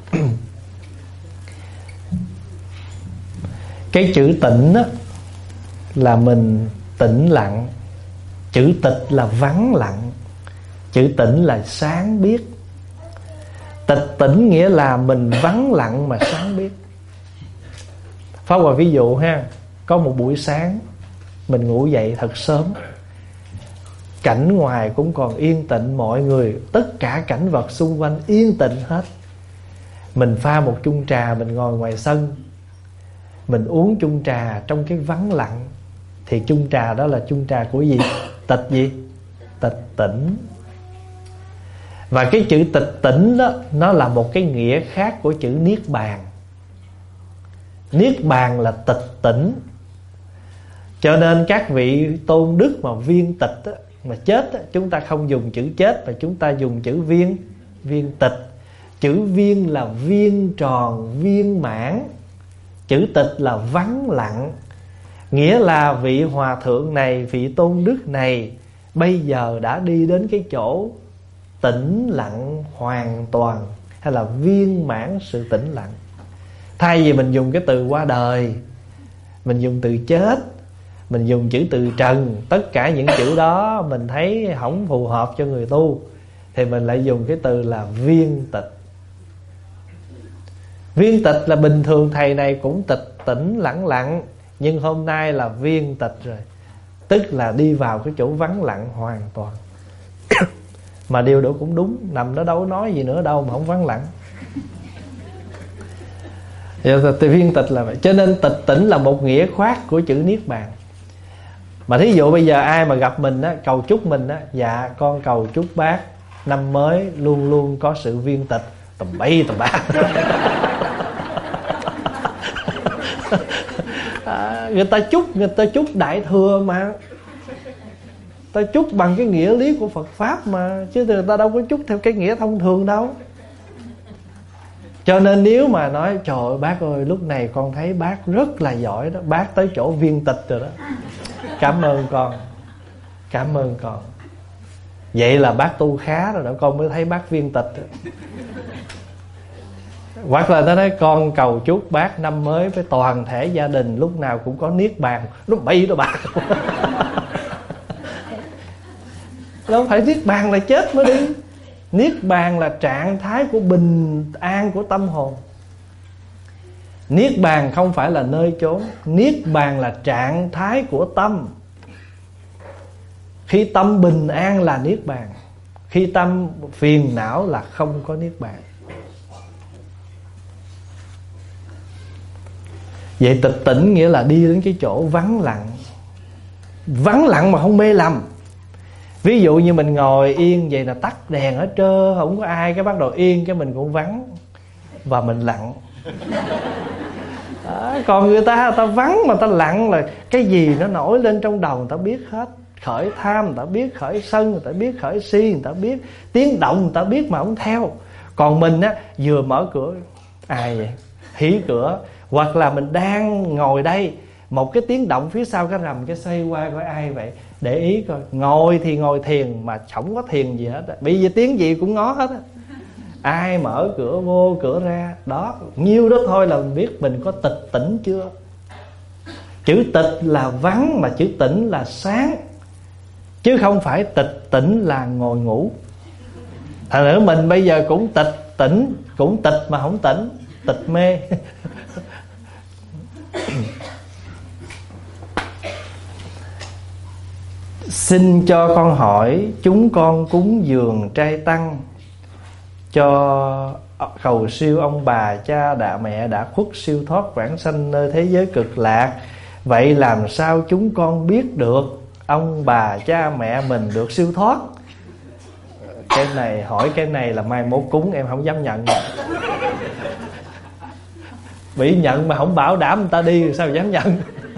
Cái chữ tĩnh á, là mình tĩnh lặng. Chữ tịch là vắng lặng. Chữ tĩnh là sáng biết. Tịch tỉnh nghĩa là mình vắng lặng mà sáng biết. Pháp Hòa ví dụ ha. Có một buổi sáng mình ngủ dậy thật sớm, cảnh ngoài cũng còn yên tĩnh, mọi người, tất cả cảnh vật xung quanh yên tĩnh hết. Mình pha một chung trà, mình ngồi ngoài sân, mình uống chung trà trong cái vắng lặng. Thì chung trà đó là chung trà của gì? Tịch gì? Tịch tỉnh. Và cái chữ tịch tỉnh đó, nó là một cái nghĩa khác của chữ niết bàn. Niết bàn là tịch tỉnh. Cho nên các vị tôn đức mà viên tịch á, mà chết á, chúng ta không dùng chữ chết mà chúng ta dùng chữ viên, viên tịch. Chữ viên là viên tròn, viên mãn. Chữ tịch là vắng lặng. Nghĩa là vị hòa thượng này, vị tôn đức này bây giờ đã đi đến cái chỗ tĩnh lặng hoàn toàn, hay là viên mãn sự tĩnh lặng. Thay vì mình dùng cái từ qua đời, mình dùng từ chết, mình dùng chữ từ trần, tất cả những chữ đó mình thấy không phù hợp cho người tu, thì mình lại dùng cái từ là viên tịch. Viên tịch là bình thường thầy này cũng tịch tỉnh lặng lặng, nhưng hôm nay là viên tịch rồi, tức là đi vào cái chỗ vắng lặng hoàn toàn. Mà điều đó cũng đúng, nằm đó đâu nói gì nữa đâu mà không vắng lặng. Thì viên tịch là vậy. Cho nên tịch tỉnh là một nghĩa khoác của chữ niết bàn. Mà thí dụ bây giờ ai mà gặp mình á, cầu chúc mình á, dạ con cầu chúc bác năm mới luôn luôn có sự viên tịch, tầm bậy tầm bạ. À, người ta chúc, người ta chúc đại thừa mà, ta chúc bằng cái nghĩa lý của Phật Pháp mà, chứ người ta đâu có chúc theo cái nghĩa thông thường đâu. Cho nên nếu mà nói trời ơi bác ơi, lúc này con thấy bác rất là giỏi đó, bác tới chỗ viên tịch rồi đó, cảm ơn con, cảm ơn con, vậy là bác tu khá rồi đó, con mới thấy bác viên tịch đó. Hoặc là ta nói con cầu chúc bác năm mới với toàn thể gia đình lúc nào cũng có niết bàn. Nó bậy đó bác. Đâu phải niết bàn là chết mới đi. Niết bàn là trạng thái của bình an của tâm hồn. Niết bàn không phải là nơi chốn. Niết bàn là trạng thái của tâm. Khi tâm bình an là niết bàn, khi tâm phiền não là không có niết bàn. Vậy tịch tỉnh nghĩa là đi đến cái chỗ vắng lặng. Vắng lặng mà không mê lầm. Ví dụ như mình ngồi yên vậy là tắt đèn hết trơn, không có ai, cái bắt đầu yên, cái mình cũng vắng và mình lặng. Đó, còn người ta người ta vắng mà ta lặng là cái gì nó nổi lên trong đầu người ta biết hết. Khởi tham người ta biết, khởi sân người ta biết, khởi si người ta biết, tiếng động người ta biết mà không theo. Còn mình á, vừa mở cửa ai vậy, hí cửa, hoặc là mình đang ngồi đây, một cái tiếng động phía sau cái rầm, cái xoay qua coi ai vậy, để ý coi. Ngồi thì ngồi thiền mà không có thiền gì hết á, bởi vì tiếng gì cũng ngó hết á. Ai mở cửa vô cửa ra, đó, nhiêu đó thôi là mình biết mình có tịch tỉnh chưa. Chữ tịch là vắng mà chữ tỉnh là sáng, chứ không phải tịch tỉnh là ngồi ngủ. Thành nữa mình bây giờ cũng tịch tỉnh, cũng tịch mà không tỉnh, tịch mê. Xin cho con hỏi, chúng con cúng dường trai tăng cho cầu siêu ông bà cha đạ mẹ đã khuất siêu thoát vãng sanh nơi thế giới cực lạc. Vậy làm sao chúng con biết được ông bà cha mẹ mình được siêu thoát? Cái này hỏi cái này là mai mốt cúng em không dám nhận. Bị nhận mà không bảo đảm người ta đi sao dám nhận.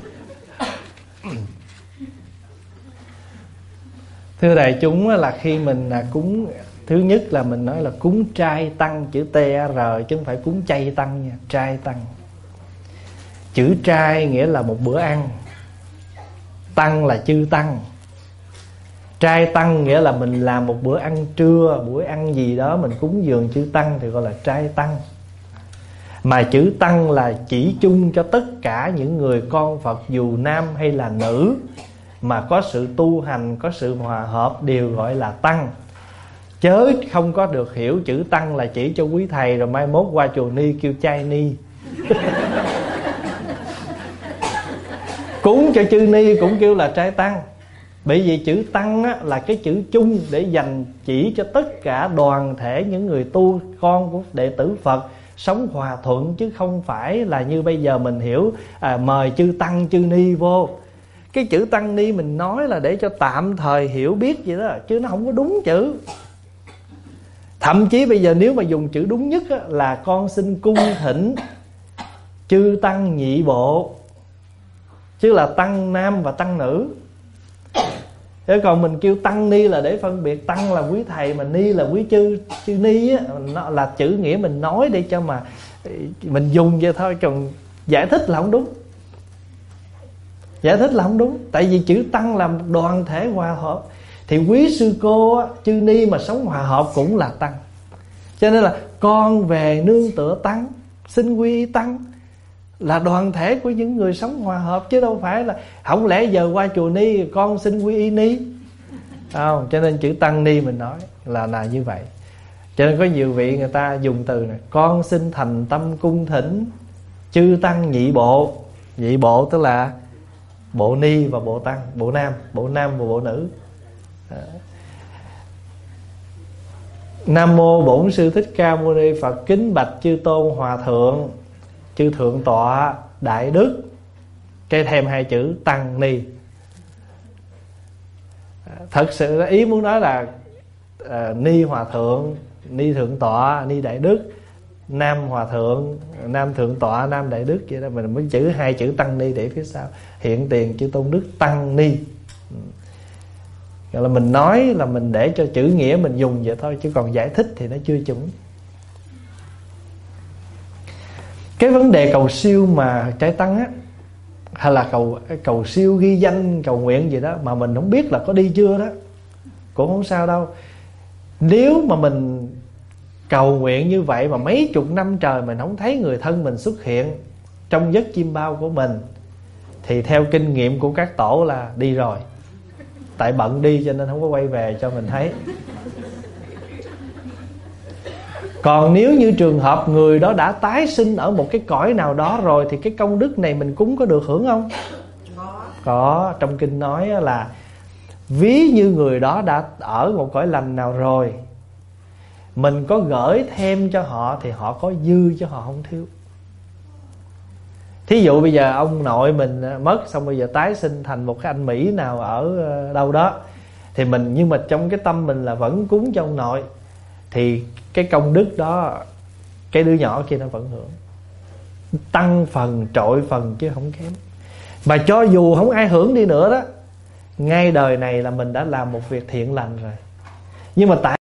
Thưa đại chúng là khi mình cúng, thứ nhất là mình nói là cúng trai tăng, chữ T R chứ không phải cúng chay tăng nha, trai tăng. Chữ trai nghĩa là một bữa ăn, tăng là chư tăng. Trai tăng nghĩa là mình làm một bữa ăn trưa, bữa ăn gì đó mình cúng dường chư tăng thì gọi là trai tăng. Mà chữ tăng là chỉ chung cho tất cả những người con Phật dù nam hay là nữ mà có sự tu hành, có sự hòa hợp đều gọi là tăng. Chớ không có được hiểu chữ tăng là chỉ cho quý thầy rồi mai mốt qua chùa Ni kêu trai ni. Cúng cho chư ni cũng kêu là trai tăng. Bởi vì chữ tăng á, là cái chữ chung để dành chỉ cho tất cả đoàn thể những người tu, con của đệ tử Phật sống hòa thuận, chứ không phải là như bây giờ mình hiểu à, mời chư tăng chư ni vô. Cái chữ tăng ni mình nói là để cho tạm thời hiểu biết vậy đó, chứ nó không có đúng chữ. Thậm chí bây giờ nếu mà dùng chữ đúng nhất á, là con xin cung thỉnh chư tăng nhị bộ, chứ là tăng nam và tăng nữ. Chứ còn mình kêu tăng ni là để phân biệt tăng là quý thầy, mà ni là quý chư. Chư ni á, nó là chữ nghĩa mình nói để cho mà mình dùng vậy thôi, còn giải thích là không đúng. Giải thích là không đúng. Tại vì chữ tăng là đoàn thể hòa hợp, thì quý sư cô á, chư ni mà sống hòa hợp cũng là tăng. Cho nên là con về nương tựa tăng, xin quy y tăng, là đoàn thể của những người sống hòa hợp, chứ đâu phải là không lẽ giờ qua chùa ni con xin quy y ni không. Cho nên chữ tăng ni mình nói là là như vậy. Cho nên có nhiều vị người ta dùng từ này: con xin thành tâm cung thỉnh chư tăng nhị bộ. Nhị bộ tức là bộ ni và bộ tăng, bộ nam, bộ nam và bộ nữ. Nam mô Bổn Sư Thích Ca Mâu Ni Phật. Kính bạch chư tôn hòa thượng, chư thượng tọa đại đức. Cái thêm hai chữ tăng ni. Thật sự ý muốn nói là à, ni hòa thượng, ni thượng tọa, ni đại đức, nam hòa thượng, nam thượng tọa, nam đại đức vậy đó. Mình mới chữ hai chữ tăng ni để phía sau hiện tiền chư tôn đức tăng ni. Gọi là mình nói là mình để cho chữ nghĩa mình dùng vậy thôi, chứ còn giải thích thì nó chưa chuẩn. Cái vấn đề cầu siêu mà trái tăng á, hay là cầu cầu siêu ghi danh, cầu nguyện gì đó mà mình không biết là có đi chưa đó, cũng không sao đâu. Nếu mà mình cầu nguyện như vậy mà mấy chục năm trời mình không thấy người thân mình xuất hiện trong giấc chiêm bao của mình, thì theo kinh nghiệm của các tổ là đi rồi. Tại bận đi cho nên không có quay về cho mình thấy. Còn nếu như trường hợp người đó đã tái sinh ở một cái cõi nào đó rồi, thì cái công đức này mình cúng có được hưởng không? Có. Có. Trong kinh nói là ví như người đó đã ở một cõi lành nào rồi, mình có gửi thêm cho họ thì họ có dư chứ họ không thiếu. Thí dụ bây giờ ông nội mình mất, xong bây giờ tái sinh thành một cái anh Mỹ nào ở đâu đó, thì mình, nhưng mà trong cái tâm mình là vẫn cúng cho ông nội, thì cái công đức đó cái đứa nhỏ kia nó vẫn hưởng, tăng phần trội phần chứ không kém. Mà cho dù không ai hưởng đi nữa đó, ngay đời này là mình đã làm một việc thiện lành rồi. Nhưng mà tại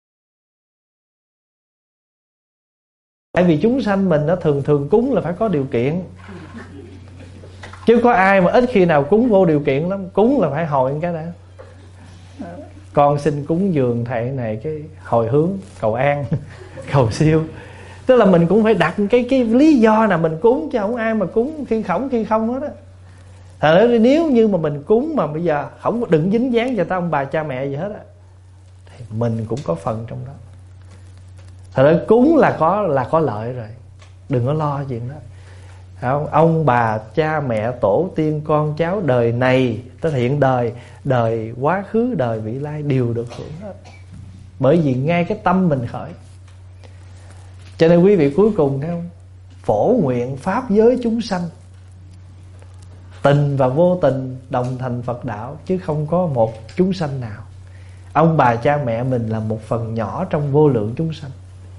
Tại vì chúng sanh mình nó thường thường cúng là phải có điều kiện, chứ có ai mà ít khi nào cúng vô điều kiện lắm. Cúng là phải hồi cái đã. Con xin cúng dường thầy này, cái hồi hướng cầu an cầu siêu. Tức là mình cũng phải đặt cái cái lý do nào mình cúng, chứ không ai mà cúng khi khổng khi không hết á. Thật ra nếu như mà mình cúng mà bây giờ không đừng dính dáng cho ta ông bà cha mẹ gì hết á, thì mình cũng có phần trong đó. Thật ra cúng là có là có lợi rồi, đừng có lo chuyện đó. Không? Ông bà cha mẹ tổ tiên con cháu đời này tới hiện đời, đời quá khứ, đời vị lai đều được hưởng hết, bởi vì ngay cái tâm mình khởi. Cho nên quý vị cuối cùng thấy không? Phổ nguyện pháp giới chúng sanh, tình và vô tình đồng thành Phật đạo, chứ không có một chúng sanh nào. Ông bà cha mẹ mình là một phần nhỏ trong vô lượng chúng sanh.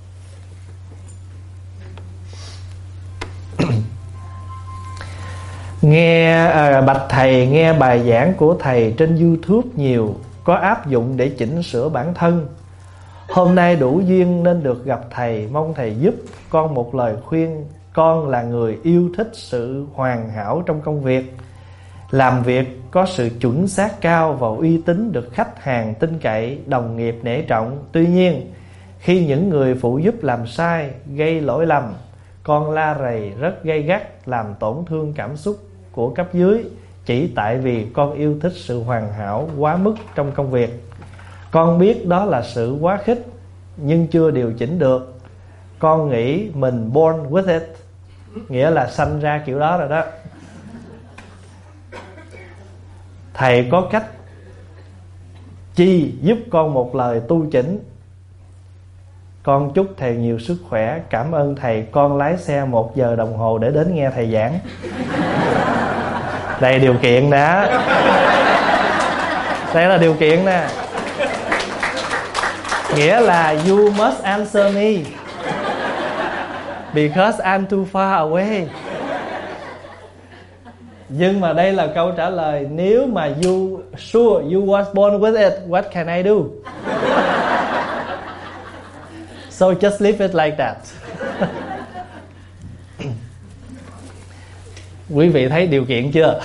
Nghe à, bạch thầy, nghe bài giảng của thầy trên YouTube nhiều, có áp dụng để chỉnh sửa bản thân. Hôm nay đủ duyên nên được gặp thầy, mong thầy giúp con một lời khuyên. Con là người yêu thích sự hoàn hảo trong công việc, làm việc có sự chuẩn xác cao và uy tín, được khách hàng tin cậy, đồng nghiệp nể trọng. Tuy nhiên khi những người phụ giúp làm sai, gây lỗi lầm, con la rầy rất gay gắt, làm tổn thương cảm xúc của cấp dưới, chỉ tại vì con yêu thích sự hoàn hảo quá mức trong công việc. Con biết đó là sự quá khích, nhưng chưa điều chỉnh được. Con nghĩ mình born with it, nghĩa là sanh ra kiểu đó rồi đó. Thầy có cách chi giúp con một lời tu chỉnh? Con chúc thầy nhiều sức khỏe. Cảm ơn thầy. Con lái xe một giờ đồng hồ để đến nghe thầy giảng. Đây điều kiện đó. Đây là điều kiện nè. Nghĩa là you must answer me because I'm too far away. Nhưng mà đây là câu trả lời. Nếu mà you sure you was born with it, what can I do? So just leave it like that. Quý vị thấy điều kiện chưa?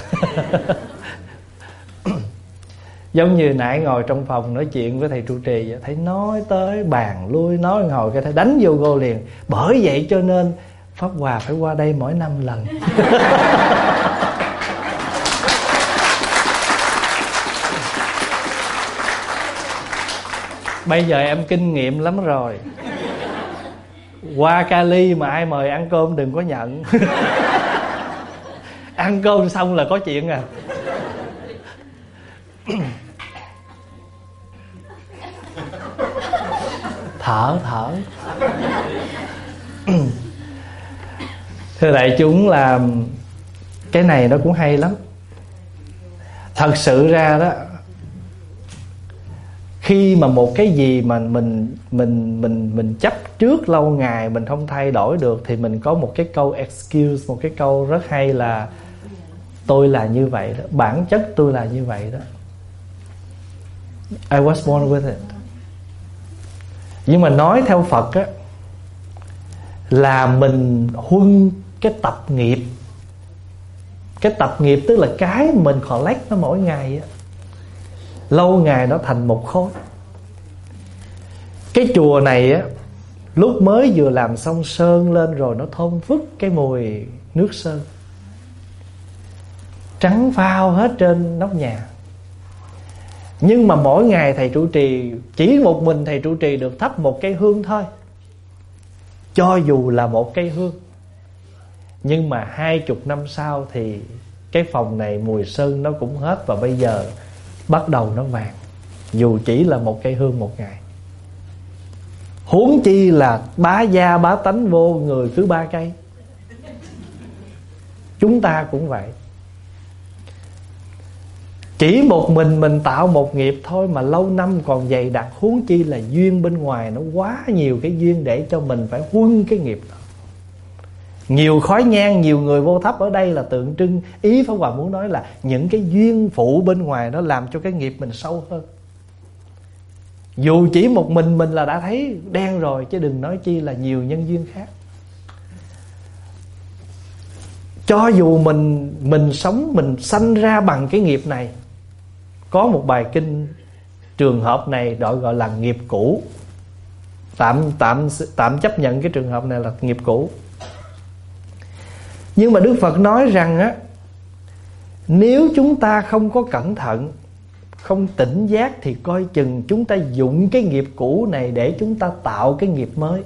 Giống như nãy ngồi trong phòng nói chuyện với thầy trụ trì, thấy nói tới bàn lui, nói ngồi cái thấy đánh vô gô liền. Bởi vậy cho nên Pháp Hòa phải qua đây mỗi năm lần. Bây giờ em kinh nghiệm lắm rồi. Qua Cali mà ai mời ăn cơm đừng có nhận. Ăn cơm xong là có chuyện à. Thở thở. Thưa đại chúng, là cái này nó cũng hay lắm. Thật sự ra đó, khi mà một cái gì mà mình mình mình mình chấp trước lâu ngày mình không thay đổi được, thì mình có một cái câu excuse, một cái câu rất hay là tôi là như vậy đó, bản chất tôi là như vậy đó. I was born with it. Nhưng mà nói theo Phật á, là mình huân cái tập nghiệp. Cái tập nghiệp tức là cái mình collect nó mỗi ngày á, lâu ngày nó thành một khối. Cái chùa này á, lúc mới vừa làm xong sơn lên rồi, nó thơm phức cái mùi nước sơn, trắng phao hết trên nóc nhà. Nhưng mà mỗi ngày thầy trụ trì, chỉ một mình thầy trụ trì được thắp một cây hương thôi, cho dù là một cây hương. Nhưng mà hai chục năm sau thì cái phòng này mùi sơn nó cũng hết, và bây giờ bắt đầu nó vàng, dù chỉ là một cây hương một ngày. Huống chi là bá gia bá tánh vô người cứ ba cây. Chúng ta cũng vậy. Chỉ một mình mình tạo một nghiệp thôi mà lâu năm còn dày đặc, huống chi là duyên bên ngoài nó quá nhiều cái duyên để cho mình phải huân cái nghiệp đó. Nhiều khói nhang, nhiều người vô thắp ở đây là tượng trưng, ý Pháp Hòa muốn nói là những cái duyên phụ bên ngoài nó làm cho cái nghiệp mình sâu hơn. Dù chỉ một mình mình là đã thấy đen rồi, chứ đừng nói chi là nhiều nhân duyên khác. Cho dù mình mình sống, mình sanh ra bằng cái nghiệp này. Có một bài kinh trường hợp này gọi gọi là nghiệp cũ. Tạm tạm tạm chấp nhận cái trường hợp này là nghiệp cũ. Nhưng mà Đức Phật nói rằng á, nếu chúng ta không có cẩn thận, không tỉnh giác, thì coi chừng chúng ta dụng cái nghiệp cũ này để chúng ta tạo cái nghiệp mới.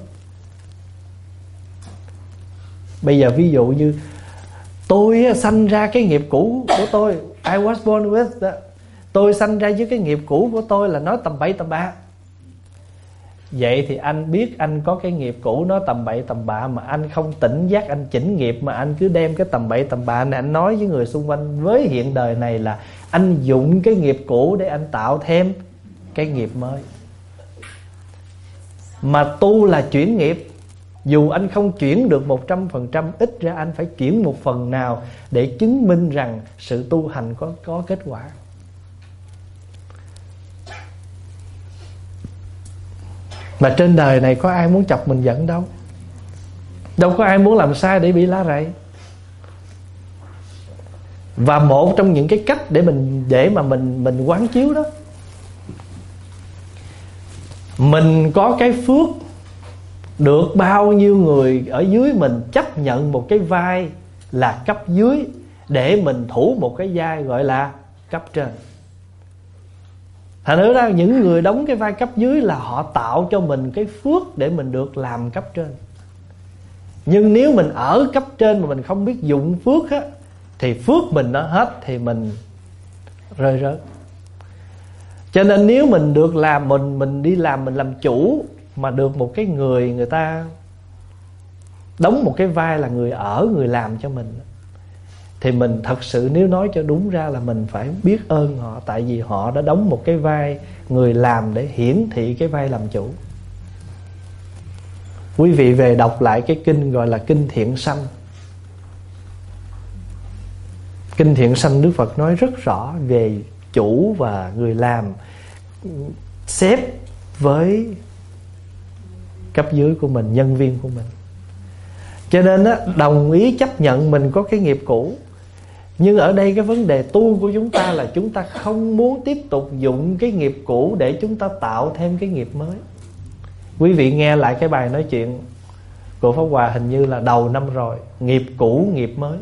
Bây giờ ví dụ như tôi sanh ra cái nghiệp cũ của tôi, I was born with đó. Tôi sanh ra với cái nghiệp cũ của tôi là nói tầm bậy tầm bạ. Vậy thì anh biết anh có cái nghiệp cũ nói tầm bậy tầm bạ, mà anh không tỉnh giác, anh chỉnh nghiệp, mà anh cứ đem cái tầm bậy tầm bạ này anh nói với người xung quanh. Với hiện đời này là anh dụng cái nghiệp cũ để anh tạo thêm cái nghiệp mới. Mà tu là chuyển nghiệp. Dù anh không chuyển được một trăm phần trăm, ít ra anh phải chuyển một phần nào để chứng minh rằng sự tu hành có, có kết quả. Mà trên đời này có ai muốn chọc mình giận đâu. Đâu có ai muốn làm sai để bị lá rầy. Và một trong những cái cách để mình để mà mình mình quán chiếu đó, mình có cái phước được bao nhiêu người ở dưới mình chấp nhận một cái vai là cấp dưới để mình thủ một cái vai gọi là cấp trên. Thành thử ra những người đóng cái vai cấp dưới là họ tạo cho mình cái phước để mình được làm cấp trên. Nhưng nếu mình ở cấp trên mà mình không biết dụng phước á, thì phước mình nó hết thì mình rơi rớt. Cho nên nếu mình được làm, mình mình đi làm, mình làm chủ, mà được một cái người, người ta đóng một cái vai là người ở, người làm cho mình, thì mình thật sự, nếu nói cho đúng ra là mình phải biết ơn họ. Tại vì họ đã đóng một cái vai người làm để hiển thị cái vai làm chủ. Quý vị về đọc lại cái kinh gọi là Kinh Thiện Sanh. Kinh Thiện Sanh Đức Phật nói rất rõ về chủ và người làm, sếp với cấp dưới của mình, nhân viên của mình. Cho nên á, đồng ý chấp nhận mình có cái nghiệp cũ. Nhưng ở đây cái vấn đề tu của chúng ta là chúng ta không muốn tiếp tục dụng cái nghiệp cũ để chúng ta tạo thêm cái nghiệp mới. Quý vị nghe lại cái bài nói chuyện của Pháp Hòa hình như là đầu năm rồi. Nghiệp cũ, nghiệp mới.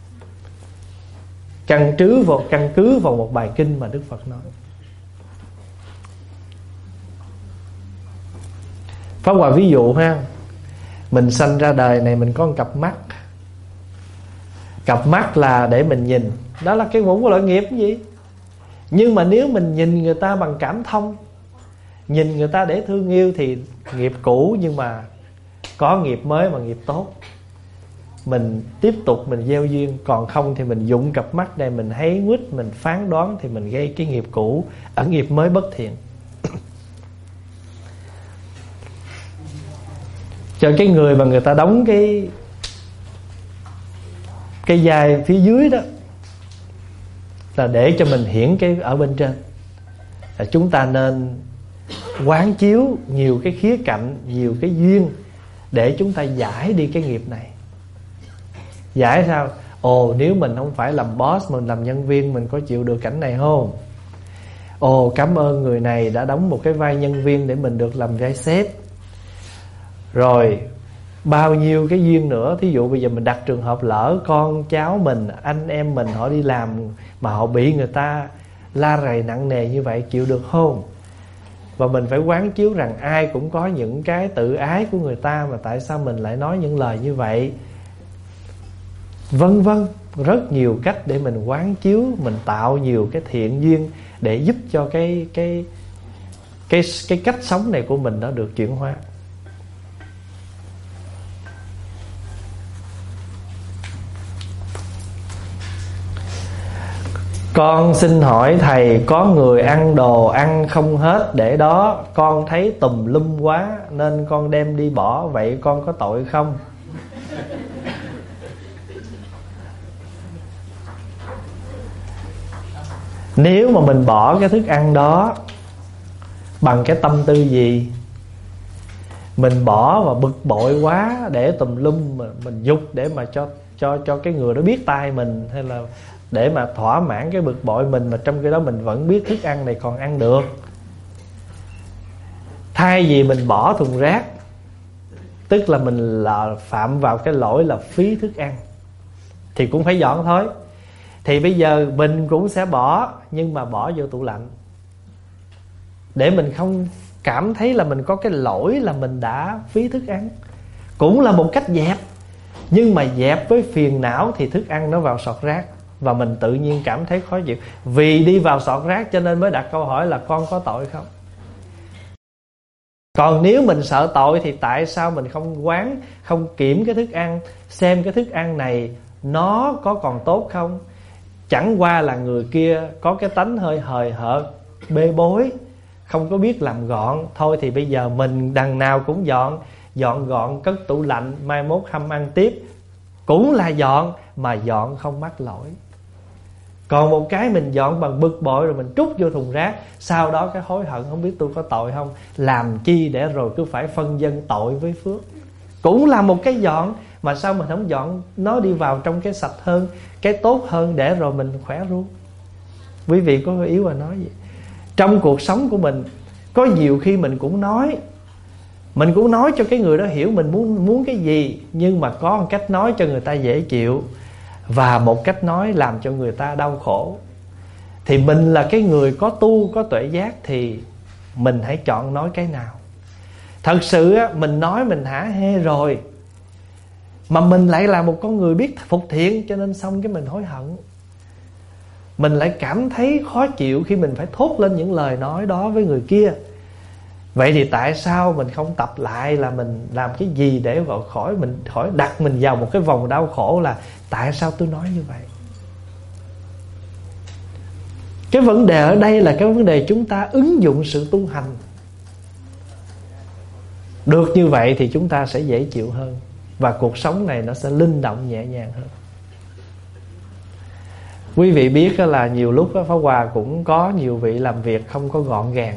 Căn cứ vào, căn cứ vào một bài kinh mà Đức Phật nói. Pháp Hòa ví dụ ha, mình sanh ra đời này mình có một cặp mắt. Cặp mắt là để mình nhìn, đó là cái một loại nghiệp cái gì. Nhưng mà nếu mình nhìn người ta bằng cảm thông, nhìn người ta để thương yêu thì nghiệp cũ, nhưng mà có nghiệp mới mà nghiệp tốt. Mình tiếp tục mình gieo duyên. Còn không thì mình dụng cặp mắt này mình thấy quýt, mình phán đoán thì mình gây cái nghiệp cũ ở nghiệp mới bất thiện. Cho cái người mà người ta đóng cái Cái vai phía dưới đó là để cho mình hiển cái ở bên trên. Là chúng ta nên quán chiếu nhiều cái khía cạnh, nhiều cái duyên để chúng ta giải đi cái nghiệp này. Giải sao? Ồ, nếu mình không phải làm boss, mình làm nhân viên, mình có chịu được cảnh này không? Ồ, cảm ơn người này đã đóng một cái vai nhân viên để mình được làm vai sếp. Rồi bao nhiêu cái duyên nữa. Thí dụ bây giờ mình đặt trường hợp lỡ con cháu mình, anh em mình họ đi làm mà họ bị người ta la rầy nặng nề như vậy, chịu được không? Và mình phải quán chiếu rằng ai cũng có những cái tự ái của người ta, mà tại sao mình lại nói những lời như vậy, vân vân. Rất nhiều cách để mình quán chiếu, mình tạo nhiều cái thiện duyên để giúp cho cái cái cái cái cách sống này của mình nó được chuyển hóa. Con xin hỏi thầy, có người ăn đồ ăn không hết để đó, con thấy tùm lum quá nên con đem đi bỏ, vậy con có tội không? Nếu mà mình bỏ cái thức ăn đó bằng cái tâm tư gì? Mình bỏ mà bực bội quá để tùm lum, mà mình dục để mà cho cho cho cái người đó biết tai mình, hay là để mà thỏa mãn cái bực bội mình, mà trong khi đó mình vẫn biết thức ăn này còn ăn được. Thay vì mình bỏ thùng rác, tức là mình là phạm vào cái lỗi là phí thức ăn, thì cũng phải dọn thôi. Thì bây giờ mình cũng sẽ bỏ, nhưng mà bỏ vô tủ lạnh, để mình không cảm thấy là mình có cái lỗi là mình đã phí thức ăn. Cũng là một cách dẹp. Nhưng mà dẹp với phiền não thì thức ăn nó vào sọt rác, và mình tự nhiên cảm thấy khó chịu. Vì đi vào sọt rác cho nên mới đặt câu hỏi là con có tội không? Còn nếu mình sợ tội thì tại sao mình không quán, không kiểm cái thức ăn, xem cái thức ăn này nó có còn tốt không? Chẳng qua là người kia có cái tánh hơi hời hợt, bê bối, không có biết làm gọn. Thôi thì bây giờ mình đằng nào cũng dọn, dọn gọn cất tủ lạnh, mai mốt hâm ăn tiếp. Cũng là dọn, mà dọn không mắc lỗi. Còn một cái mình dọn bằng bực bội rồi mình trút vô thùng rác, sau đó cái hối hận không biết tôi có tội không. Làm chi để rồi cứ phải phân dân tội với phước. Cũng là một cái dọn, mà sao mình không dọn nó đi vào trong cái sạch hơn, cái tốt hơn, để rồi mình khỏe luôn. Quý vị có yếu mà nói gì? Trong cuộc sống của mình có nhiều khi mình cũng nói, mình cũng nói cho cái người đó hiểu mình muốn muốn cái gì, nhưng mà có một cách nói cho người ta dễ chịu, và một cách nói làm cho người ta đau khổ. Thì mình là cái người có tu, có tuệ giác, thì mình hãy chọn nói cái nào. Thật sự á, mình nói mình hả hê rồi, mà mình lại là một con người biết phục thiện, cho nên xong cái mình hối hận. Mình lại cảm thấy khó chịu khi mình phải thốt lên những lời nói đó với người kia. Vậy thì tại sao mình không tập lại là mình làm cái gì để gọi khỏi mình khỏi đặt mình vào một cái vòng đau khổ là tại sao tôi nói như vậy? Cái vấn đề ở đây là cái vấn đề chúng ta ứng dụng sự tu hành. Được như vậy thì chúng ta sẽ dễ chịu hơn, và cuộc sống này nó sẽ linh động nhẹ nhàng hơn. Quý vị biết là nhiều lúc Pháp Hòa cũng có nhiều vị làm việc không có gọn gàng.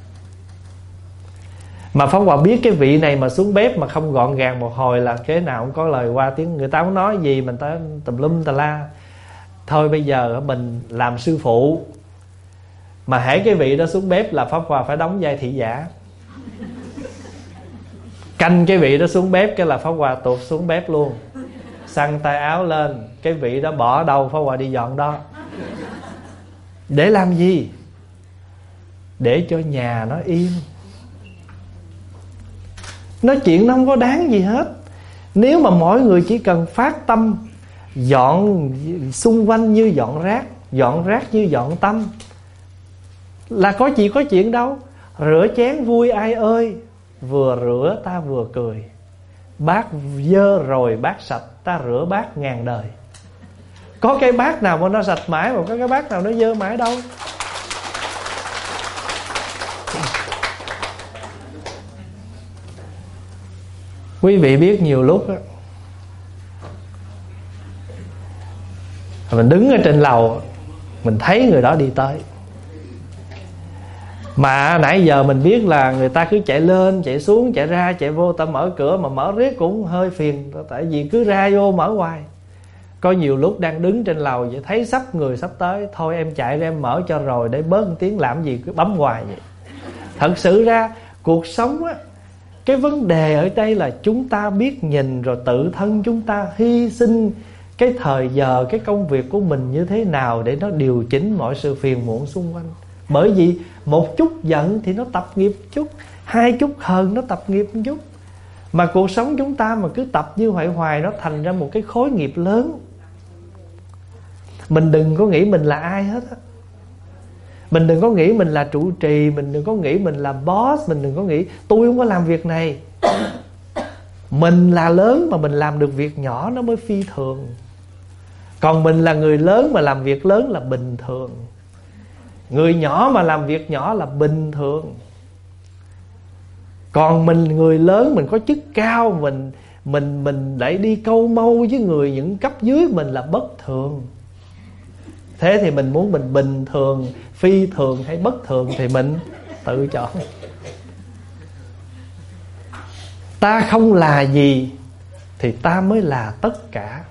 Mà Pháp Hòa biết cái vị này mà xuống bếp mà không gọn gàng một hồi là kế nào cũng có lời qua tiếng. Người ta không nói gì mình ta tùm lum tà la. Thôi bây giờ mình làm sư phụ, mà hễ cái vị đó xuống bếp là Pháp Hòa phải đóng vai thị giả. Canh cái vị đó xuống bếp cái là Pháp Hòa tuột xuống bếp luôn, xăng tay áo lên. Cái vị đó bỏ đâu Pháp Hòa đi dọn đó. Để làm gì? Để cho nhà nó yên. Nói chuyện nó không có đáng gì hết. Nếu mà mỗi người chỉ cần phát tâm dọn xung quanh như dọn rác, dọn rác như dọn tâm, là có gì có chuyện đâu. Rửa chén vui ai ơi, vừa rửa ta vừa cười. Bát dơ rồi bát sạch, ta rửa bát ngàn đời. Có cái bát nào mà nó sạch mãi, mà có cái bát nào nó dơ mãi đâu. Quý vị biết nhiều lúc á, mình đứng ở trên lầu, mình thấy người đó đi tới, mà nãy giờ mình biết là người ta cứ chạy lên, chạy xuống, chạy ra, chạy vô. Ta mở cửa mà mở riết cũng hơi phiền, tại vì cứ ra vô mở hoài. Có nhiều lúc đang đứng trên lầu vậy, thấy sắp người sắp tới, thôi em chạy ra em mở cho rồi, để bớt một tiếng làm gì cứ bấm hoài vậy. Thật sự ra cuộc sống á, cái vấn đề ở đây là chúng ta biết nhìn, rồi tự thân chúng ta hy sinh cái thời giờ, cái công việc của mình như thế nào để nó điều chỉnh mọi sự phiền muộn xung quanh. Bởi vì một chút giận thì nó tập nghiệp chút, hai chút hờn nó tập nghiệp một chút. Mà cuộc sống chúng ta mà cứ tập như vậy hoài, nó thành ra một cái khối nghiệp lớn. Mình đừng có nghĩ mình là ai hết á. Mình đừng có nghĩ mình là trụ trì, mình đừng có nghĩ mình là boss, mình đừng có nghĩ tôi không có làm việc này. Mình là lớn mà mình làm được việc nhỏ nó mới phi thường. Còn mình là người lớn mà làm việc lớn là bình thường. Người nhỏ mà làm việc nhỏ là bình thường. Còn mình người lớn, mình có chức cao, Mình mình mình lại đi câu mâu với người những cấp dưới mình là bất thường. Thế thì mình muốn mình bình thường, phi thường hay bất thường thì mình tự chọn. Ta không là gì thì ta mới là tất cả.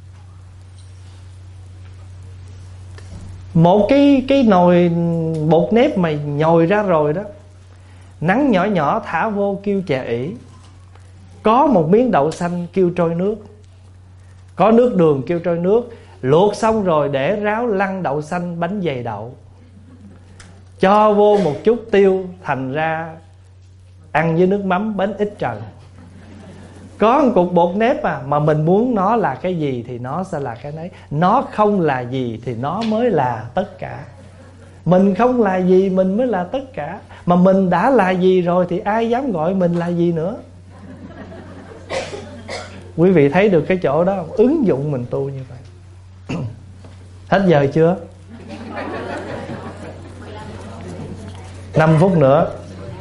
Một cái cái nồi bột nếp mà nhồi ra rồi đó, nắng nhỏ nhỏ thả vô kêu chè ỉ. Có một miếng đậu xanh kêu trôi nước, có nước đường kêu trôi nước. Luộc xong rồi để ráo lăn đậu xanh bánh dày đậu, cho vô một chút tiêu, thành ra ăn với nước mắm bánh ít trần. Có một cục bột nếp à, mà mình muốn nó là cái gì thì nó sẽ là cái đấy. Nó không là gì thì nó mới là tất cả. Mình không là gì mình mới là tất cả. Mà mình đã là gì rồi thì ai dám gọi mình là gì nữa. Quý vị thấy được cái chỗ đó không? Ứng dụng mình tu như vậy. Hết giờ chưa? năm phút nữa.